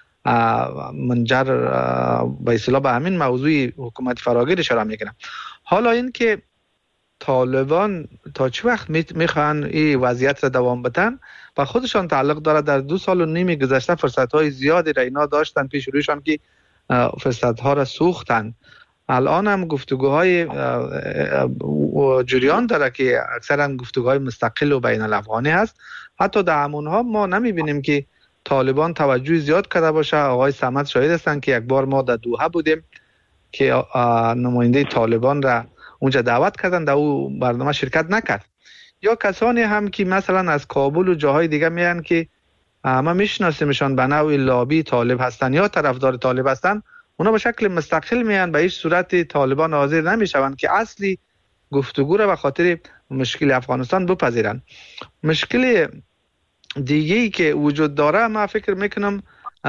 منجر به اصطلاح به همین موضوع حکومت فراگیر اشاره میکنه. حالا این که طالبان تا چه وقت میخوان این وضعیت را دوام بدن و خودشان تعلق داره. در دو سال و نیم گذشته فرصت‌های زیادی را اینا داشتن پیش رویشان که فرصت‌ها را سوختن. الان هم گفتگوهای جریان داره که اکثرا گفتگوهای مستقل و بین الافغانی هست. حتی در همونها ما نمیبینیم که طالبان توجه زیاد کرده باشه. آقای صمد شاهد هستن که یک بار ما در دوحه بودیم که نماینده طالبان را اونجا دعوت کردن، در اون برنامه شرکت نکرد. یا کسانی هم که مثلا از کابل و جاهای دیگه میان که ما میشناسیمشان به نوع لابی طالب هستن یا طرفدار طالب هستن، اونا به شکل مستقل میان، به هیچ صورت طالبان حاضر نمیشوند که اصلی گفتگو را به خاطر مشکل افغانستان بپذیرند. مشکل دیگه‌ای که وجود داره ما فکر میکنم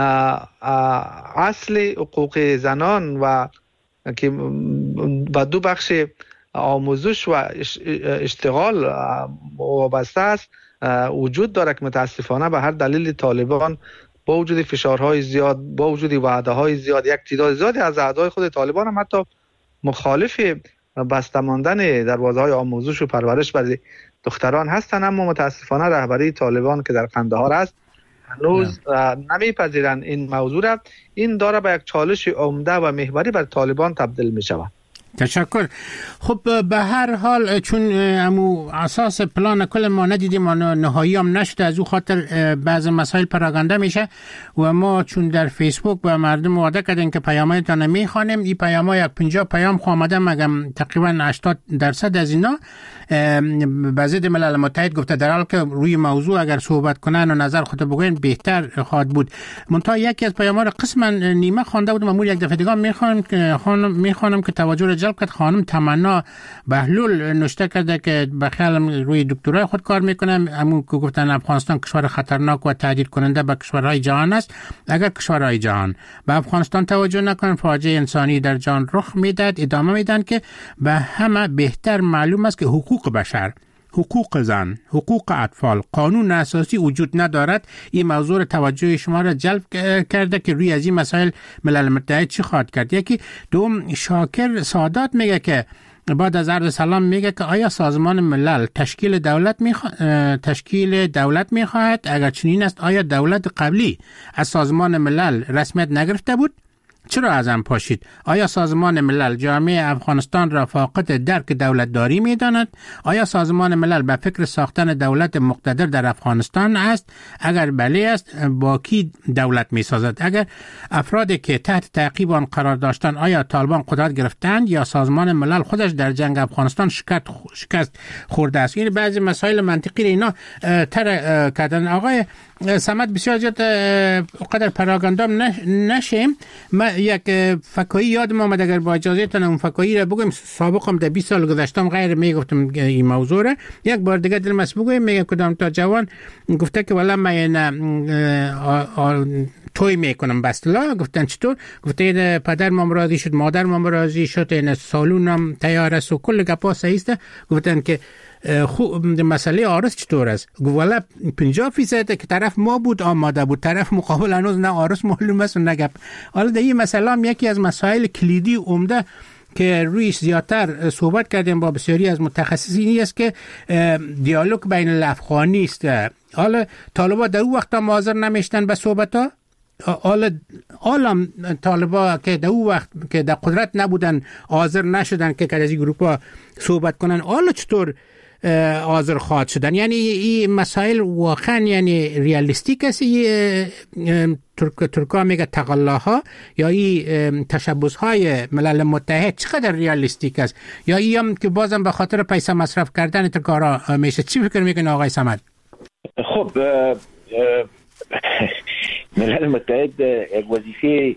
اصل حقوق زنان و که با دو بخش آموزش و اشتغال وابسته است وجود داره که متاسفانه به هر دلیل طالبان با وجود فشارهای زیاد، با وجود وعده‌های زیاد، یک تعداد زیادی از اعضای خود طالبان هم حتی مخالف بسته ماندن دروازه‌های آموزش و پرورش برای دختران هستن، اما متاسفانه رهبری طالبان که در قندهار است هنوز نمیپذیرند این موضوع را. این داره به یک چالش عمده و محوری بر طالبان تبدیل می شود. تشکر. خب به هر حال چون امو اساس پلان کل ما ندیدیم و نهایی هم نشده، از او خاطر بعض مسائل پراگنده میشه و ما چون در فیسبوک به مردم وعده کردیم که پیامایتان میخوانیم. این پیام ها یک پنجاه پیام آمده، مگم تقریبا هشتاد درصد از اینا به ضد ملل متحد گفته، در حالی که روی موضوع اگر صحبت کنن و نظر خود بگوین بهتر خواهد بود. منتها یکی از پیام ها را قسما نیمه خوانده بودم، امور یک دفعه دیگه میخوانم که خانم میخوانم که توجه را جلب کرد. خانم تمنا بهلول نوشته کرده که به خیالم روی دکترای خود کار میکنم، همون که گفتن افغانستان کشور خطرناک و تهدید کننده به کشورهای جهان است. اگر کشورهای جهان به افغانستان توجه نکنن، فاجعه انسانی در جهان رخ میدهد. ادامه میدن که به همه بهتر معلوم است که حقوق بشر، حقوق زن، حقوق اطفال، قانون اساسی وجود ندارد. این موضوع توجه شما را جلب کرده که روی از این مسائل ملل متحد چی خواهد کرد. یکی دوم شاکر سادات میگه که بعد از عرض سلام میگه که آیا سازمان ملل تشکیل دولت میخوا... تشکیل دولت میخواهد؟ اگر چنین است آیا دولت قبلی از سازمان ملل رسمیت نگرفته بود؟ چرا از هم پاشید؟ آیا سازمان ملل جامعه افغانستان را فاقد درک دولت داری می داند؟ آیا سازمان ملل به فکر ساختن دولت مقتدر در افغانستان است؟ اگر بله است، با کی دولت می سازد؟ اگر افرادی که تحت تعقیب آن قرار داشتند آیا طالبان قدرت گرفتند یا سازمان ملل خودش در جنگ افغانستان شکست شکست خورده است؟ این بعضی مسائل منطقی اینا تر کردن. آقای صمد بسیار زیاد قدر پراگندام نشیم، من یک فکایی یادم آمد، اگر با اجازهتون اون فکایی را بگم. سابقم در بیست سال گذشتم غیر میگفتم این موضوع را، یک بار دیگه دلم است بگویم. میگم کدام تا جوان گفته که والا من توی میکنم بستلا. گفتن چطور؟ گفته پدر ما راضی شد، مادر ما راضی شد، این سالونم تیار است و کل گپا صحیح است. گفتن که خوب مسئله عارض چطور است؟ گفت والا پنجاه فیصد که طرف ما بود آماده بود، طرف مقابل هنوز نه عارض معلوم است و نه گپ. حالا در این مسئله هم یکی از مسائل کلیدی عمده که رویش زیادتر صحبت کردیم با بسیاری از متخصصینی است که دیالوگ بین الافغانی است. حالا طالبا در اون وقت هم حاضر نمیشتن به صحبت ها، حالا عالم طالبا که در اون وقت که در قدرت نبودن حاضر نشدن که از این گروپ ها صحبت کنن، حالا چطور حاضر خواهد شدن؟ یعنی این مسائل واقعا یعنی ریالیستیک است؟ ترک ترکا میگه تقلاها یا این تشبس های ملل متحد چقدر ریالیستیک است؟ یا این هم که بازم به خاطر پیسه مصرف کردن ترکارا میشه؟ چی فکر میکنه آقای صمد؟ خب ملل متحد یک وظیفه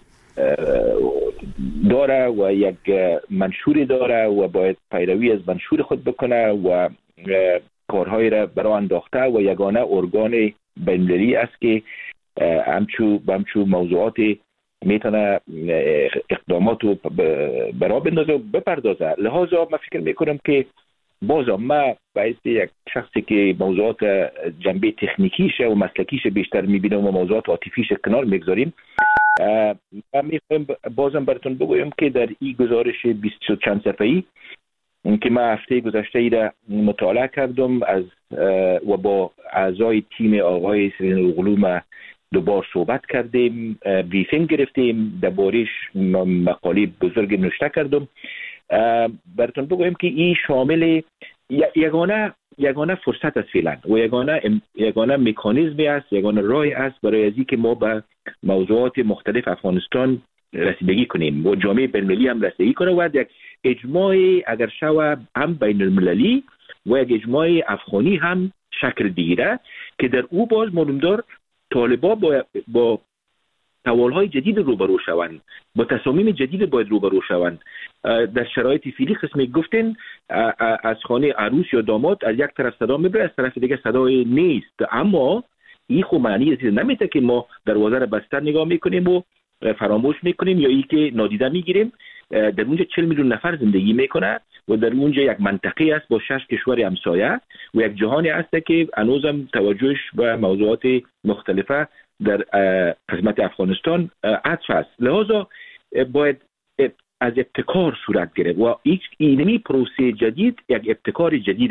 داره و یک منشور داره و باید پیروی از منشور خود بکنه و کارهای را برای انداخته و یگانه ارگان بین‌المللی است که همچو به همچو موضوعات میتونه اقدامات رو برای بندازه و بپردازه. لحاظا من فکر میکنم که بازم ما باید یک شخصی که موضوعات جنبه تکنیکیش و مسلکیش بیشتر میبینم و موضوعات عاطفیش کنار میگذاریم. من میخوایم بازم براتون بگویم که در این گزارش بیست و چند صفحه‌ای که من هفته گذشته ای را مطالعه کردم از و با اعضای تیم آقای سرین اغلو ما دوبار صحبت کردیم، بریفینگ گرفتیم، درباره‌اش مقاله بزرگ نوشته کردم. براتون بگویم که این شامل یگانه یگانه فرصت است فعلا و یگانه یگانه مکانیزمی است، یگانه راهی است برای از اینکه ما به موضوعات مختلف افغانستان رسیدگی کنیم و جامعه بین‌المللی هم رسیدگی کنه و یک اجماع اگر شوه هم بین المللی و یک اجماع افغانی هم شکل بگیره که در او باز معلومدار طالبا با با سوالهای جدید روبرو شوند، با تصامیم جدید باید روبرو شوند. در شرایط فعلی قسمی گفتن از خانه عروس یا داماد از یک طرف صدا میبره، از طرف دیگه صدای نیست. اما این خب معنی چیز نمیده که ما دروازه را بسته نگاه میکنیم و فراموش میکنیم یا ای که نادیده میگیریم. در اونجا چهل میلیون نفر زندگی میکنه و در اونجا یک منطقه است با شش کشور همسایه و یک جهانی است که هنوزم توجهش به موضوعات مختلفه در قسمت افغانستان عطف است. لذا باید از ابتکار صورت گرفت و اینمی پروسه جدید یک ابتکار جدید است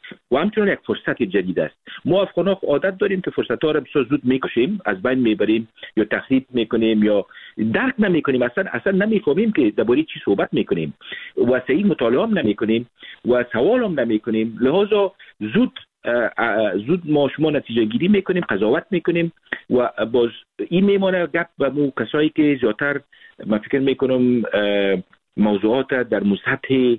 و همچنین یک فرصت جدید است. ما افغان‌ها عادت داریم که فرصت‌ها را بسیار زود میکشیم، از بین میبریم یا تخریب میکنیم یا درک نمیکنیم، اصلا اصلا نمیفهمیم که درباره چی صحبت میکنیم و صحیح مطالعه هم نمیکنیم و سوال هم نمیکنیم. لذا زود زود ما شما نتیجه گیری میکنیم، قضاوت میکنیم و باز این میمونه گپ و مو کسایی که زیادتر من فکر میکنم موضوعات در سطح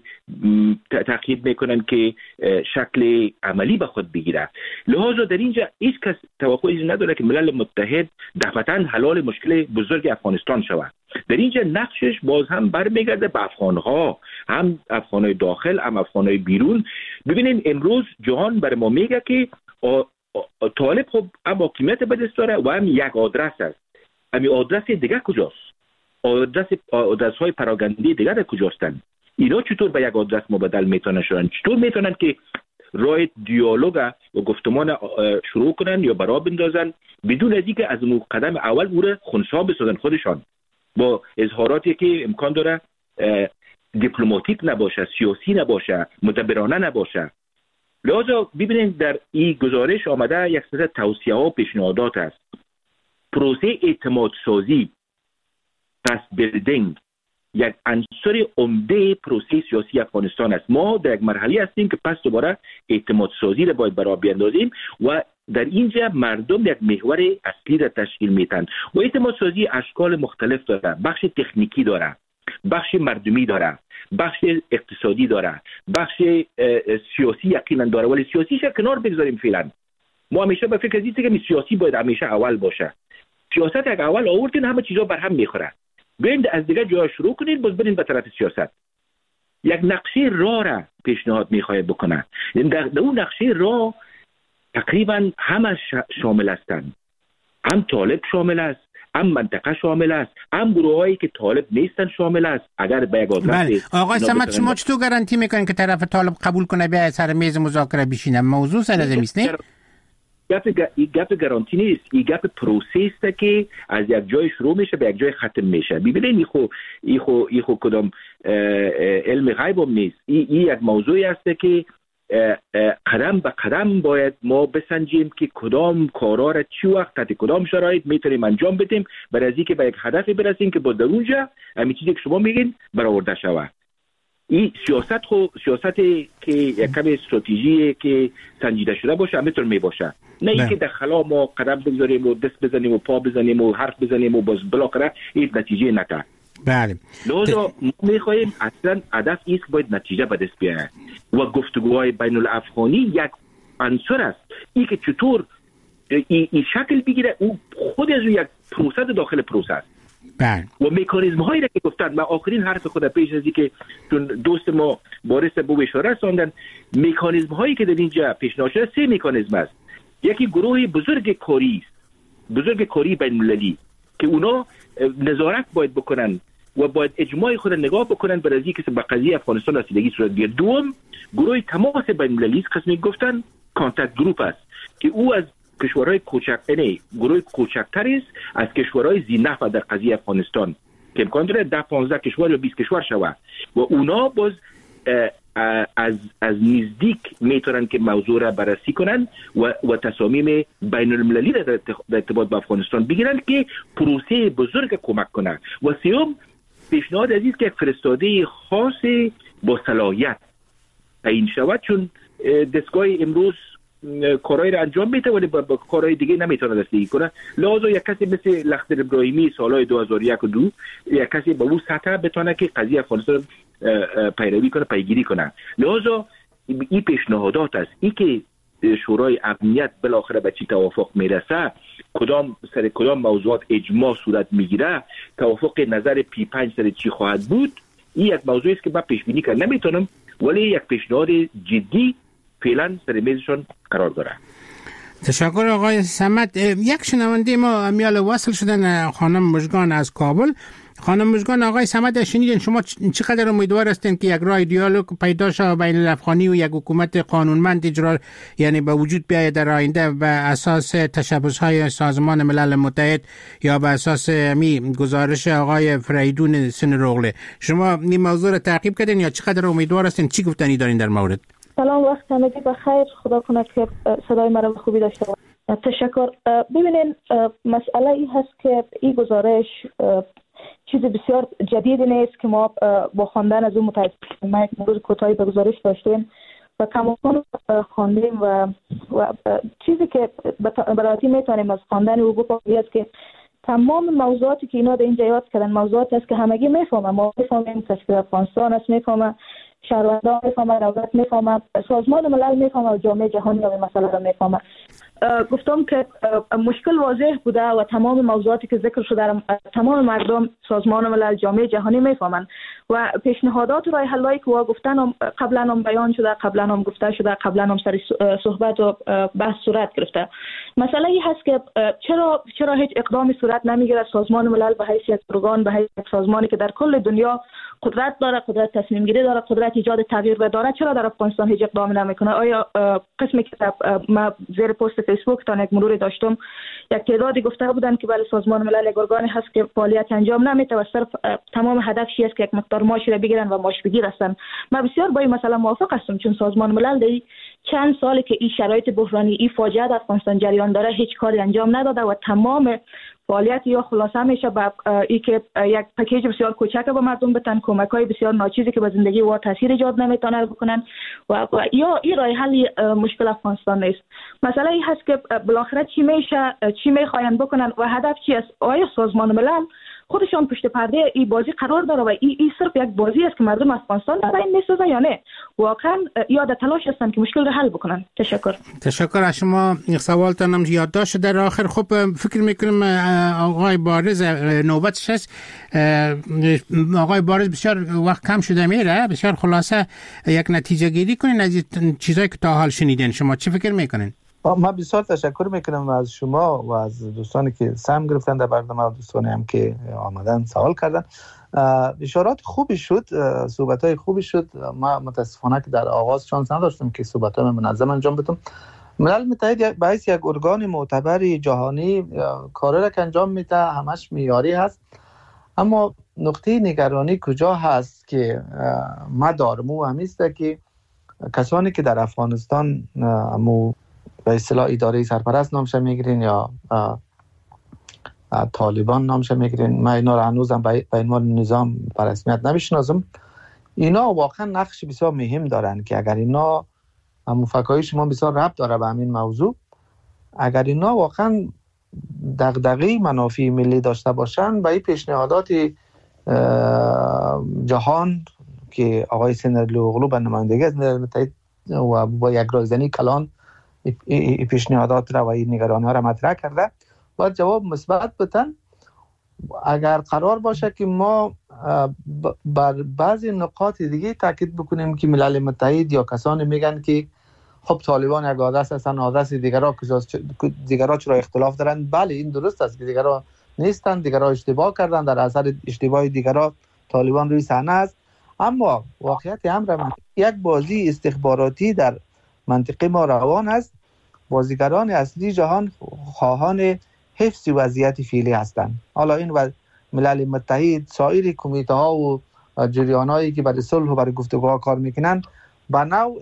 تاکید میکنن که شکل عملی به خود بگیره. لذا در اینجا هیچ کس توقعی نداره که ملل متحد دفعتاً حل مشکل بزرگ افغانستان شود. در اینجا نقشش باز هم برمیگرده به افغانها، هم افغانای داخل هم افغانای بیرون. ببینید امروز جهان بر ما میگه که طالب خب هم حاکمیت به دست داره و هم یک آدرس است. امی آدرس دیگه کجاست؟ آدرس آدرس های پراگندی دیگه در کجاستن؟ اینا چطور به یک آدرس مبدل میتونن شدن؟ چطور میتونن که راه دیالوگ و گفتمان شروع کنن یا برا بندازن بدون از اینکه از اون قدم اول او را خنثی بسازن خودشان، با اظهاراتی که امکان داره دیپلماتیک نباشه، سیاسی نباشه، مدبرانه نباشه. لذا ببینید در این گزارش آمده یک سری توصیه ها و پیشنهادات است. پروسه اعتماد سازی، پس بیلدینگ، یک عنصر عمده پروسه سیاسی افغانستان است. ما در یک مرحله هستیم که پس دوباره اعتماد سازی را باید برای بیاندازیم و در اینجا مردم یک محور اصلی را تشکیل میتن و اعتماد سازی اشکال مختلف داره. بخش تکنیکی داره، بخش مردمی داره، بخش اقتصادی داره، بخش سیاسی یقینا داره، ولی سیاسیش کنار بگذاریم فعلا. ما همیشه به فکر هستیم که سیاسی باید همیشه اول باشه. سیاست یک اول آوردین همه چیزا بر هم میخوره. بیاین از دیگه جا شروع کنید، باز برین به طرف سیاست. یک نقشه راه را پیشنهاد میخواد بکنه. در اون نقشه راه تقریبا همه شامل هستند. هم طالب شامل است، هم منطقه شامل است، هم گروهایی که طالب نیستن شامل است. اگر به یک آدرس بله. آقای صمد شما چطور گارانتی میکنین که طرف طالب قبول کنه بیا سر میز مذاکره بشینه؟ موضوع سر نیست نه؟ گپ گپ گارانتی نیست، این گپ پروسه است که از یک جای شروع میشه به یک جای ختم میشه. ببینید این خو این خو این خو کدام علم غیب هم نیست. این یک موضوعی است که قدم به قدم باید ما بسنجیم که کدام کارا را چی وقت تحت کدام شرایط میتونیم انجام بدیم برای از اینکه به یک هدف برسیم که با در اونجا همین چیزی که شما میگین برآورده شود. این سیاست خو سیاستی که یک کمی استراتژی که سنجیده شده باشه همینطور میباشه، نه اینکه در خلا ما قدم بگذاریم و دست بزنیم و پا بزنیم و حرف بزنیم و باز بالاخره این نتیجه نده. بله. لذا ما میخواهیم اصلا هدف ایست باید نتیجه به دست بیاره و گفتگوهای بین الافغانی یک عنصر است. این که چطور این, این شکل بگیره او خود از یک پروسه داخل پروسه است. بله. و مکانیزم هایی را که گفتن، من آخرین حرف خود پیش از اینکه چون دوست ما بارس به اشاره رساندن، مکانیزم هایی که در اینجا پیشنهاد شده سه مکانیزم است. یکی گروه بزرگ کاری است، بزرگ کاری بین المللی که اونا نظارت باید بکنن و باید اجماع خود نگاه بکنن برای اینکه به قضیه افغانستان رسیدگی صورت بگیره. دوم گروه تماس بین المللی است، قسمی گفتن کانتاکت گروپ است که او از کشورهای کوچک نه گروه کوچکتری است از کشورهای ذی‌نفع در قضیه افغانستان که امکان داره ده پانزده کشور یا بیست کشور شود و اونا باز از از نزدیک میتونن که موضوع را بررسی کنن و و تصامیم بین المللی را در ارتباط با افغانستان بگیرن که پروسه بزرگ کمک کنه. و سوم پیشنهاد عزیز که یک فرستاده خاص با صلاحیت تعیین شود، چون دستگاه امروز کارهای را انجام میده ولی با, با کارهای دیگه نمیتونه دستگیری کنه. لازم یک کسی مثل لخدر ابراهیمی سالهای دو هزار و یک و دو یک کسی با اون سطح بتونه که قضیه افغانستان پیروی کنه، پیگیری کنه. لازم این پیشنهادات است. این که شورای امنیت بالاخره به چی توافق میرسه، کدام سر کدام موضوعات اجماع صورت میگیره، توافق نظر پی پنج سر چی خواهد بود، این یک موضوعی است که من پیش بینی کنم نمیتونم، ولی یک پیشنهاد جدی فعلا سر میزشون قرار داره. تشکر آقای صمد. یک شنونده ما میال وصل شدن، خانم مژگان از کابل. خانم مژگان، آقای صمد شنیدین، شما چقدر امیدوار هستین که یک راه دیالوگ پیدا شود بین الافغانی و یک حکومت قانونمند اجرا یعنی به وجود بیاید در آینده بر اساس تشبث‌های سازمان ملل متحد یا بر اساس می گزارش آقای فریدون سنرغله؟ شما این موضوع را تعقیب کردین یا چقدر امیدوار هستین؟ چی گفتنی دارین در مورد؟ سلام، وقت همگی بخیر. خدا کنه که صدای مرا به خوبی داشته باشید. تشکر. ببینین مسئله این هست که این گزارش چیز بسیار جدیدی نیست که ما با خواندن از اون متاسفانه ما یک مرور کوتاهی به گزارش داشتیم و کماکان خواندیم و, و چیزی که براتی میتونیم از خواندن او بفهمیم است که تمام موضوعاتی که اینا در اینجا یاد کردن موضوعات است که همگی میفهمه. ما میفهمیم کشور افغانستان است، میفهمه شهروندان، میفهمه دولت، میفهمه سازمان ملل، میفهمه و جامعه جهانی هم مسئله را میفهمه. گفتم که مشکل واضح بوده و تمام موضوعاتی که ذکر شده تمام مردم، سازمان ملل، جامعه جهانی میفهمن و پیشنهادات و راه حلایی که گفتن قبلا هم بیان شده، قبلا هم گفته شده، قبلا هم سر صحبت و بحث صورت گرفته. مسئله ای هست که چرا چرا هیچ اقدامی صورت نمیگیره؟ سازمان ملل به حیث یک ارگان، به حیث یک سازمانی که در کل دنیا قدرت داره، قدرت تصمیم گیری داره، قدرت ایجاد تغییر داره، چرا در افغانستان هیچ اقدامی نمیکنه؟ آیا قسمی که ما زیر پست فیسبوک تا یک مروری داشتم یک تعدادی گفته بودن که بله سازمان ملل یک ارگانی هست که فعالیت انجام نمیده و صرف تمام هدفش است که یک مقدار ماش را بگیرن و ماش بگیر هستن. من بسیار با این مسئله موافق هستم، چون سازمان ملل در چند سالی که این شرایط بحرانی، این فاجعه در افغانستان جریان داره هیچ کاری انجام نداده و تمام فعالیت یا خلاصه میشه به ای که یک پکیج بسیار کوچک به مردم بتن، کمک‌های بسیار ناچیزی که به زندگی و تاثیر ایجاد نمیتونه بکنن و, و یا این راه حل مشکل افغانستان نیست. مسئله این هست که بالاخره چی میشه، چی میخواین بکنن و هدف چی است؟ آیا سازمان ملل خودشان پشت پرده این بازی قرار داره و این ای صرف یک بازی است که مردم افغانستان برای این میسازه یا نه؟ واقعا یاد تلاش هستن که مشکل رو حل بکنن. تشکر. تشکر از شما. یک سوالتانم یادداشت در آخر. خب فکر میکنم آقای بارز نوبتش است. آقای بارز بسیار وقت کم شده میره، بسیار خلاصه یک نتیجه گیری کنین از چیزایی که تا حال شنیدین. شما چی فکر میکنین؟ من بسیار تشکر میکنم از شما و از دوستانی که سهم گرفتن در برنامه و دوستانی هم که آمدن سوال کردن. اشارات خوبی شد، صحبت‌های خوبی شد. ما متاسفانه که در آغاز شانس نداشتم که صحبت‌های منظم انجام بدم. ملل متحد به حیث یک ارگان معتبر جهانی کاری را که انجام میده همش معیاری هست، اما نقطه نگرانی کجا هست که ما دارم و همیسته که کسانی که در افغانستان مو به اصطلاح اداره سرپرست نامش میگیرین یا آه آه طالبان نامش میگیرین، من اینا رو هنوزم به عنوان نظام به رسمیت نمیشناسم. اینا واقعا نقش بسیار مهم دارن که اگر اینا مفکرهای شما بسیار ربط داره به همین موضوع، اگر اینا واقعا دغدغه منافع ملی داشته باشن با این پیشنهادات جهان که آقای سنرلی اوغلو به نمایندگی از ملل متحد و با یک رایزنی کلان ای پیشنهادات را و این نگرانی ها را مطرح کرده، باید جواب مثبت بدن. اگر قرار باشه که ما بر بعضی نقاط دیگه تاکید بکنیم که ملل متحد یا کسانی میگن که خب طالبان یک آدرس هستن، آدرس دیگرها دیگرها چرا اختلاف دارن، بله این درست است که دیگرها نیستن، دیگرها اشتباه کردن، در اثر اشتباه دیگرها طالبان روی صحنه است. اما واقعیت امر یک بازی استخباراتی در منطقه ما روان است. بازیگران اصلی جهان خواهان حفظ وضعیت فعلی هستند. حالا این و ملل متحد، سایر کمیته ها و جریان هایی که برای صلح و برای گفتگوها کار میکنن به نوع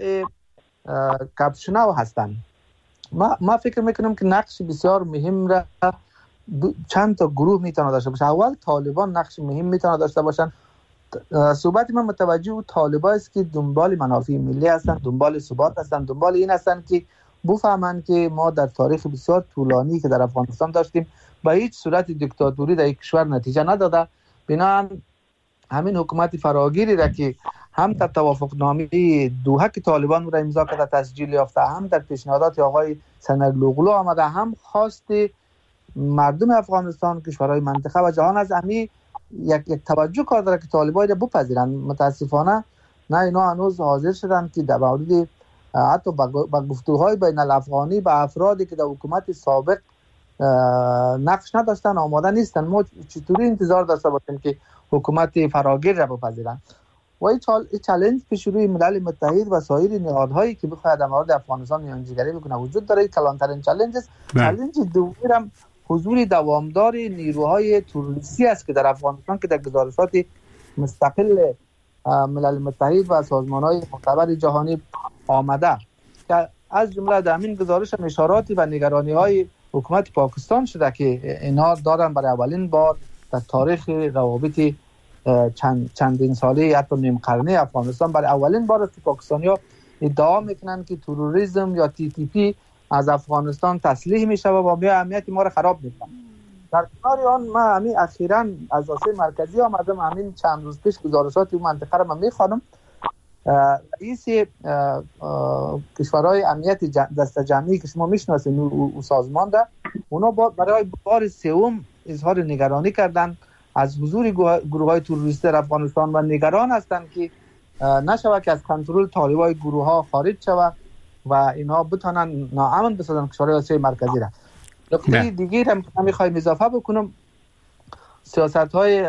کپشنو هستند. ما ما فکر میکنم که نقش بسیار مهم را چند تا گروه میتونه داشته باشه. اول طالبان نقش مهم میتونه داشته باشن. صحبت من متوجه طالبان است که دنبال منافع ملی هستند، دنبال ثبات هستند، دنبال این هستند که بفهمند که ما در تاریخ بسیار طولانی که در افغانستان داشتیم با هیچ صورت دیکتاتوری در یک کشور نتیجه نداده. بنابراین همین حکومت فراگیری را که هم در توافقنامه دوحه که طالبان را امضا کرده تسجیل یافته، هم در پیشنهادات آقای سنرلی اوغلو آمده، هم خواست مردم افغانستان، کشورهای منطقه و جهان از امی یک یک توجه کار داره که طالبان را بپذیرند. متاسفانه نه اینا هنوز حاضر شدن که در مورد حتی با گفتگوهای بین الافغانی با افرادی که در حکومت سابق نقش نداشتن آماده نیستن. ما چطوری انتظار داشته باشیم که حکومت فراگیر را بپذیرن؟ و این چالش پیش روی ملل متحد و سایر نهادهایی که بخواهد در مورد افغانستان میانجیگری بکنه وجود داره. این کلانترین چالش است. چالش دومی هم حضور دوامدار نیروهای تروریستی است که در افغانستان که در گزارشات مستقل ملل متحد و سازمان‌های معتبر جهانی آمده که از جمله در همین گزارش هم اشاراتی و نگرانی های حکومت پاکستان شده که اینا دارن برای اولین بار در تاریخ روابط چند چندین ساله حتی نیم قرنه افغانستان برای اولین بار است که پاکستانی‌ها ادعا میکنن که تروریسم یا تی تی پی از افغانستان تسلیح میشه و با امنیت ما را خراب میکنه. در کنار آن ما همین اخیراً از آسیای مرکزی آمدم، همین چند روز پیش گزارشات این منطقه را من میخوانم. رئیس کشورهای امنیت دست جمعی که شما میشناسید او سازمان ده، اونا برای بار سوم اظهار نگرانی کردن از حضور گروه های تروریستی در افغانستان و نگران هستند که نشود که از کنترل طالبای گروه ها خارج شود و اینها بتونن ناامن بسازن کشورهای آسیای مرکزی را. نکته دیگه هم میخوایم اضافه بکنم، سیاست های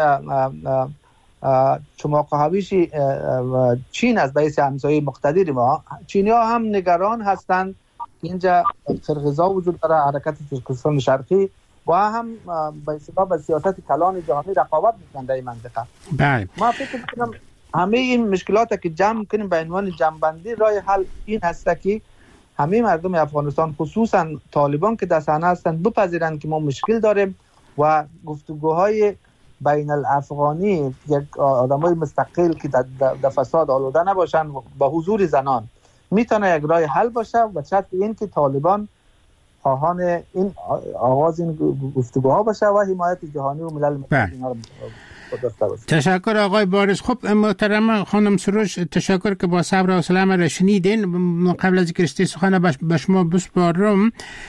چماق هویش چین از بیس همسایه مقتدر ما، چینی ها هم نگران هستند اینجا قرقیزا وجود داره، حرکت ترکستان شرقی و هم به اصطلاح به سیاست کلان جهانی رقابت میکنند در این منطقه. بله. ما فکر میکنم همه این مشکلات که جمع کنیم به عنوان جمع‌بندی راه حل این هست که همه مردم افغانستان خصوصا طالبان که در صحنه هستند بپذیرند که ما مشکل داریم و گفتگوهای بین الافغانی یک آدمای مستقل که در فساد آلوده نباشن با حضور زنان میتونه یک راه حل باشه و شرط این که طالبان خواهان این آغاز این گفتگوها باشه و حمایت جهانی و ملل متحد اینا رو تشکر آقای بارز. خب محترم خانم سروش، تشکر که با صبر و حوصله ما را شنیدین. قبل از اینکه رشته سخن به شما بسپارم،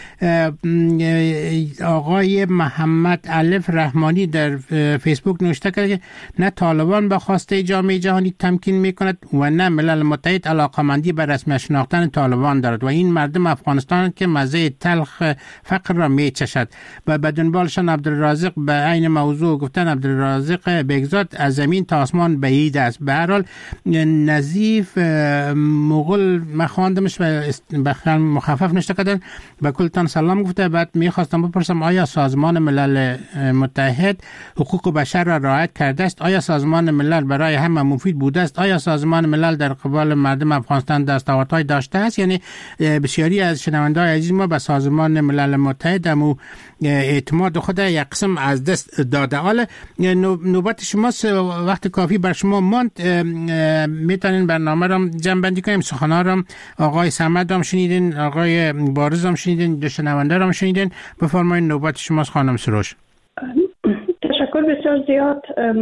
آقای محمد الف رحمانی در فیسبوک نوشته کرد که نه طالبان به خواسته جامعه جهانی تمکین میکند و نه ملل متحد علاقمندی به رسمی شناختن طالبان دارد و این مردم افغانستان که مزه تلخ فقر را میچشد. و بدون بالشان عبدالرازق به عین موضوع گفتن عبدالرازق بگزاد از زمین تا آسمان بعید است. به هر حال نظیف مغل مخواندمش و مخفف نشته کردن به کلتان سلام گفته. بعد میخواستم بپرسم آیا سازمان ملل متحد حقوق بشر را رعایت کرده است؟ آیا سازمان ملل برای همه مفید بوده است؟ آیا سازمان ملل در قبال مردم افغانستان دستاوردهای داشته است؟ یعنی بسیاری از شنونده‌های عزیز ما به سازمان ملل متحد هم اعتماد خود یک قسم از دست داده. حالا نوبت شماست، وقت کافی بر شما ماند، میتونین برنامه را جمع بندی کنیم. سخنها را آقای صمد هم شنیدین، آقای بارز هم شنیدین، دو شنونده هم شنیدین. بفرمایید نوبت شماست خانم سروش. تشکر بسیار زیاد.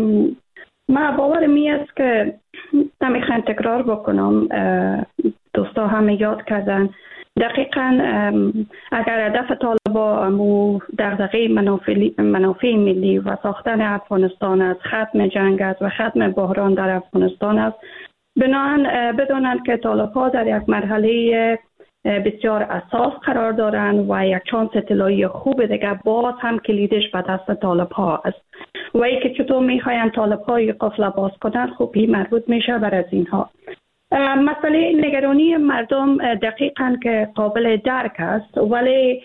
من باورم می است که نمیخوام تکرار بکنم، دوستا همه یاد کردن دقیقاً اگر هدف طالبان و دغدغه منافع منافع ملی و ساختن افغانستان است، ختم جنگ است و ختم بحران در افغانستان است، بنابراین بدانند که طالبان در یک مرحله بسیار اساس قرار دارند و یک چانس طلایی خوب دیگه باز هم کلیدش به دست طالبان است و ای که چطور میخواین طالبان قفل باز کنند، خب این مربوط میشه بر از اینها. مسئله نگرانی مردم دقیقاً که قابل درک است، ولی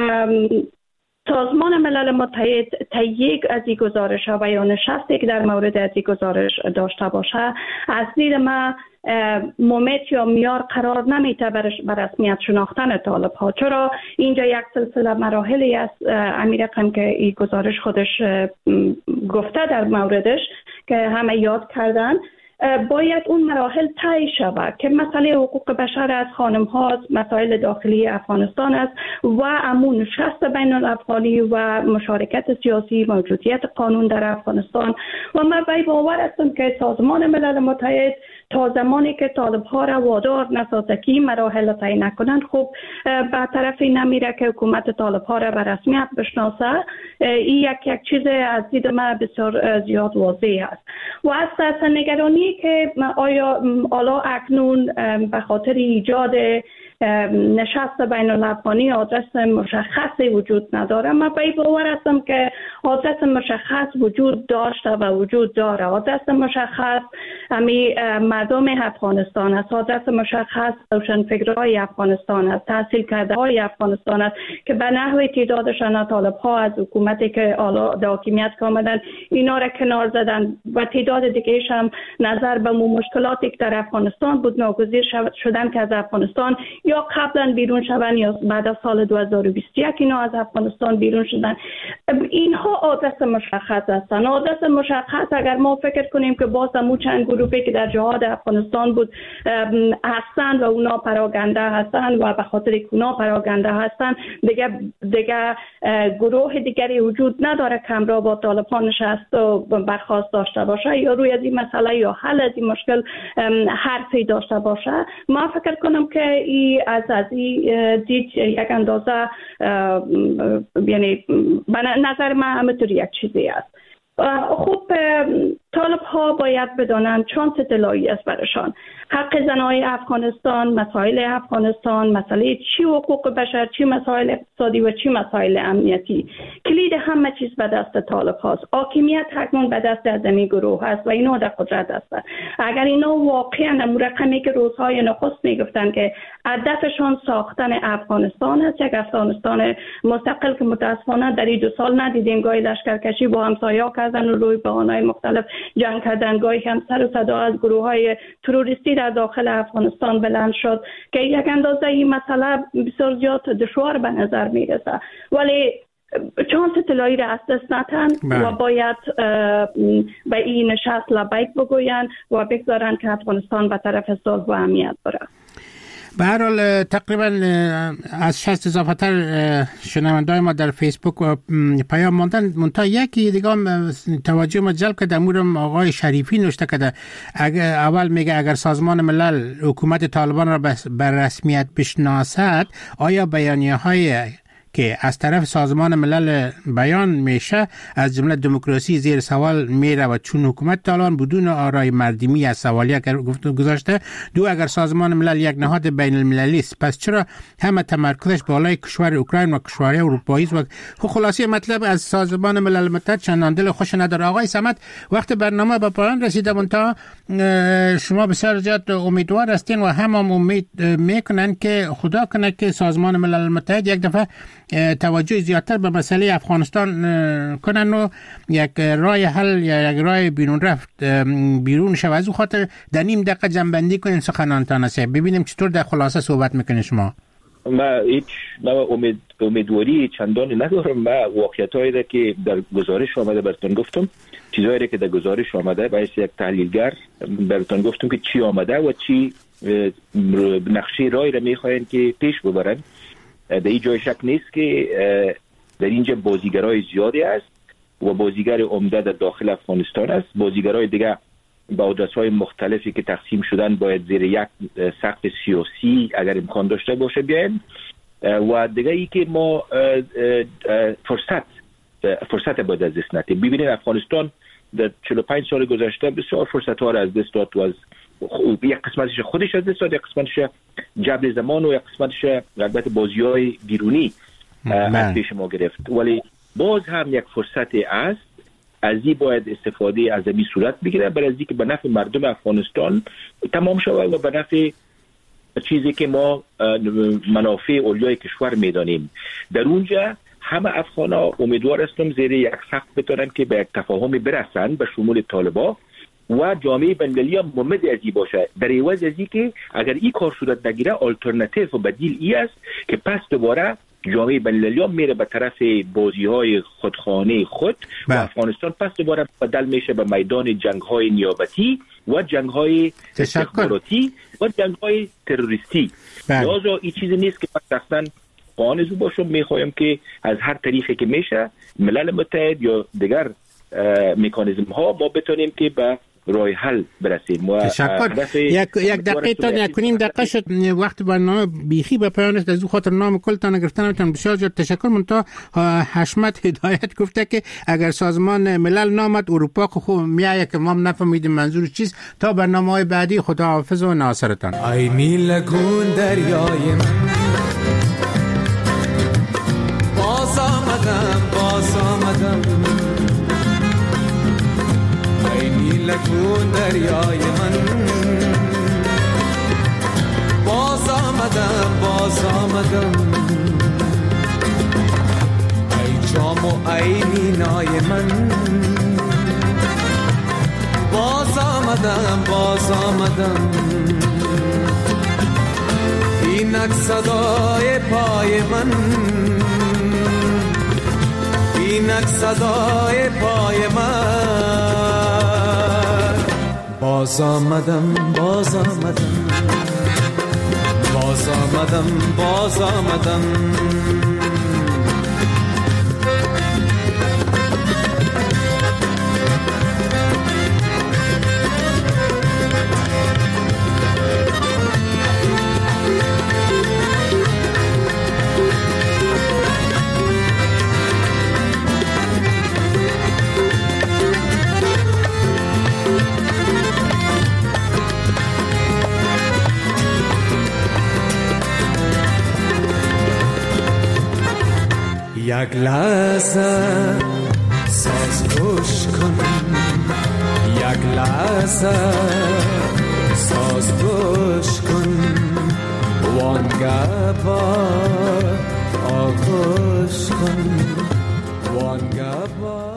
سازمان ملل متحد تا یک از این گزارش ها و یا نشستی که در مورد از این گزارش داشته باشه از دید ما مومت یا میار قرار نمیته بر رسمیت شناختن طالب ها. چرا اینجا یک سلسله مراحلی است امیر رقم که این گزارش خودش گفته در موردش که همه یاد کردن، باید اون مراحل طی شود که مسئله حقوق بشر از خانم ها، مسائل داخلی افغانستان است و امون نشست بین الافغانی و مشارکت سیاسی، موجودیت قانون در افغانستان. و من به باور هستم که سازمان ملل متحد تا زمانی که طالب ها را وادار نسازه که این مراحل طی نکنند، خب به طرف نمیره که حکومت طالب ها را به رسمیت بشناسه. این یک یک چیز از دید من بسیار زیاد واضح است و از نگرانی که آیا حالا اکنون به خاطر ایجاد نشست بین الافغانی آدرس مشخصی وجود نداره. من به باور هستم که آدرس مشخص وجود داشته و وجود داره. آدرس مشخص امی مردم افغانستان است، آدرس مشخص روشنفکرهای افغانستان است، تحصیل کرده های افغانستان است که به نحو تعدادشان طالب ها از حکومتی که حالا در حاکمیت آمدن اینا را کنار زدن و تعداد دیگه هم نظر به مشکلاتی که در افغانستان بود ناگزیر شدن که از افغانستان یا قبلا بیرون شدن یا بعد از سال دو هزار و بیست و یک اینا از افغانستان بیرون شدن. اینها آدرس مشخص هستند. آدرس مشخص اگر ما فکر کنیم که باز همون چند گروهی که در جهاد افغانستان بود هستند و اونا پراگنده هستند و به خاطر که اونا پراگنده هستند دیگه دیگه گروه دیگری وجود نداره که همراه با طالبان نشست و برخواست داشته باشه یا روی از این مسئله یا حل از این مشکل حرفی داشته باشه. ما فکر کنم که ای از از این دید یک اندازه یعنی به نظر من همینطور یک چیزی است. خب طالب ها باید بدانند چانس طلایی است برشان. حق زنای افغانستان، مسائل افغانستان، مسئله چی حقوق بشر، چی مسائل اقتصادی و چی مسائل امنیتی، کلید همه چیز به دست طالب هاست. حاکمیت حکمون به دست از این گروه هست و اینا در قدرت هستند. اگر اینا واقعا امور رقمی که روزهای نخست میگفتن که هدفشان ساختن افغانستان است، یک افغانستان مستقل که متاسفانه در این دو سال ندیدیم، گاهی لشکرکشی با همسایه‌ها کردن و روی بهانه‌های مختلف جنگ کردن، گاهی هم سر و صدا از گروه‌های تروریستی در داخل افغانستان بلند شد که یک اندازه این مسئله بسیار زیاد دشوار به نظر میرسه. ولی چانس طلایی را از دست ندن و باید به این نشست لبیک بگوین و بگذارن که افغانستان به طرف صلح و امنیت بره. به هر حال تقریبا از شصت اضافه تر شنوندای ما در فیسبوک و پیام ماندن، منتها یکی دیگه توجه ما جلب کرده، امورم آقای شریفی نوشته کرده. اول میگه اگر سازمان ملل حکومت طالبان را بر رسمیت بشناسد، آیا بیانیه های که از طرف سازمان ملل بیان میشه از جمله دموکراسی زیر سوال میره و چون حکومت طالبان بدون آرای مردمی از سوالیه گذاشته. دو، اگر سازمان ملل یک نهاد بین المللی است، پس چرا همه تمرکزش بالای کشور اوکراین و کشورهای اروپایی است؟ و خلاصه مطلب از سازمان ملل متحد چندان دل خوش نداره. آقای صمد، وقت برنامه به پایان رسیده، منتها شما بسیار زیاد امیدوار هستین و هم, هم امید میکنن که خدا کنه که سازمان ملل متحد یک دفعه توجه زیادتر به مسئله افغانستان کنن و یک راه حل یا یک راه بیرون رفت بیرون شود. از او خاطر در نیم دقیقه جنبندی کنین سخنانتان است، ببینیم چطور در خلاصه صحبت میکنین شما. ما هیچ ما امید امیدواری چندانی ندارم. ما واقعیتایی را که در گزارش آمده براتون گفتم، چیزایی را که در گزارش آمده باید یک تحلیلگر براتون گفتم که چی آمده و چی نقشه راهی را میخواین که پیش ببرن. در این جای شک نیست که در اینجا بازیگرای زیادی است و بازیگر عمده در داخل افغانستان است. بازیگرای دیگه با آدرس‌های مختلفی که تقسیم شدن باید زیر یک سقف سیاسی اگر امکان داشته باشه بیاین. و دیگه ای که ما فرصت فرصت باید از دست ندیم. ببینید افغانستان در چهل و پنج سال گذشته بسیار فرصت‌ها را از دست داد و از یک قسمتش خودش از دست داد، یک قسمتش جبر زمان و یک قسمتش البته بازی‌های بیرونی از پیش ما گرفت. ولی باز هم یک فرصت است، از این باید استفاده از این صورت بگیره برای اینکه به نفع مردم افغانستان تمام شود و به نفع چیزی که ما منافع اولیای کشور میدانیم. در اونجا همه افغان‌ها امیدوار هستم زیر یک سقف بتونن که به یک تفاهمی برسن به شمول طالبان و جامعه بین‌المللی هم ممد از این باشه. در عوض از این که اگر این کار صورت نگیره، آلترناتیو و بدیل ای است که پس دوباره جامعه بین‌المللی هم میره به طرف بازی‌های خودخانه خود و افغانستان پس دوباره بدل میشه به میدان جنگ‌های نیابتی و جنگ‌های استخباراتی و جنگ‌های تروریستی. لذا این چیزی نیست که پس قانزو باشم. میخوایم که از هر طریقی که میشه ملل متحد یا دیگر مکانیزم ها ما بتونیم که به راه حل برسیم. و تشکر. یک یک دقیقه تا یک کنیم دقیقه شد وقت برنامه بیخی به پایان است. از او خاطر نام کلتان گرفتنتون بسیار زیاد تشکر. منتها حشمت هدایت گفته که اگر سازمان ملل نامد اروپا خوب میایه که ما نفهمیدیم منظور چیست. تا برنامه‌های بعدی خداحافظ و ناصرتان. ای نیلگون دریای من باز آمدم باز آمدم ای نیل لگون دریای من باز آمدم باز آمدم ای جام و ای مینای من باز آمدم باز آمدم اینک صدای پای من اینک صدای پای من باز آمدم باز آمدم باز آمدم باز آمدم یک لحظه ساز گوش کن یک لحظه ساز گوش کن وانگه با آغوش کن وانگه با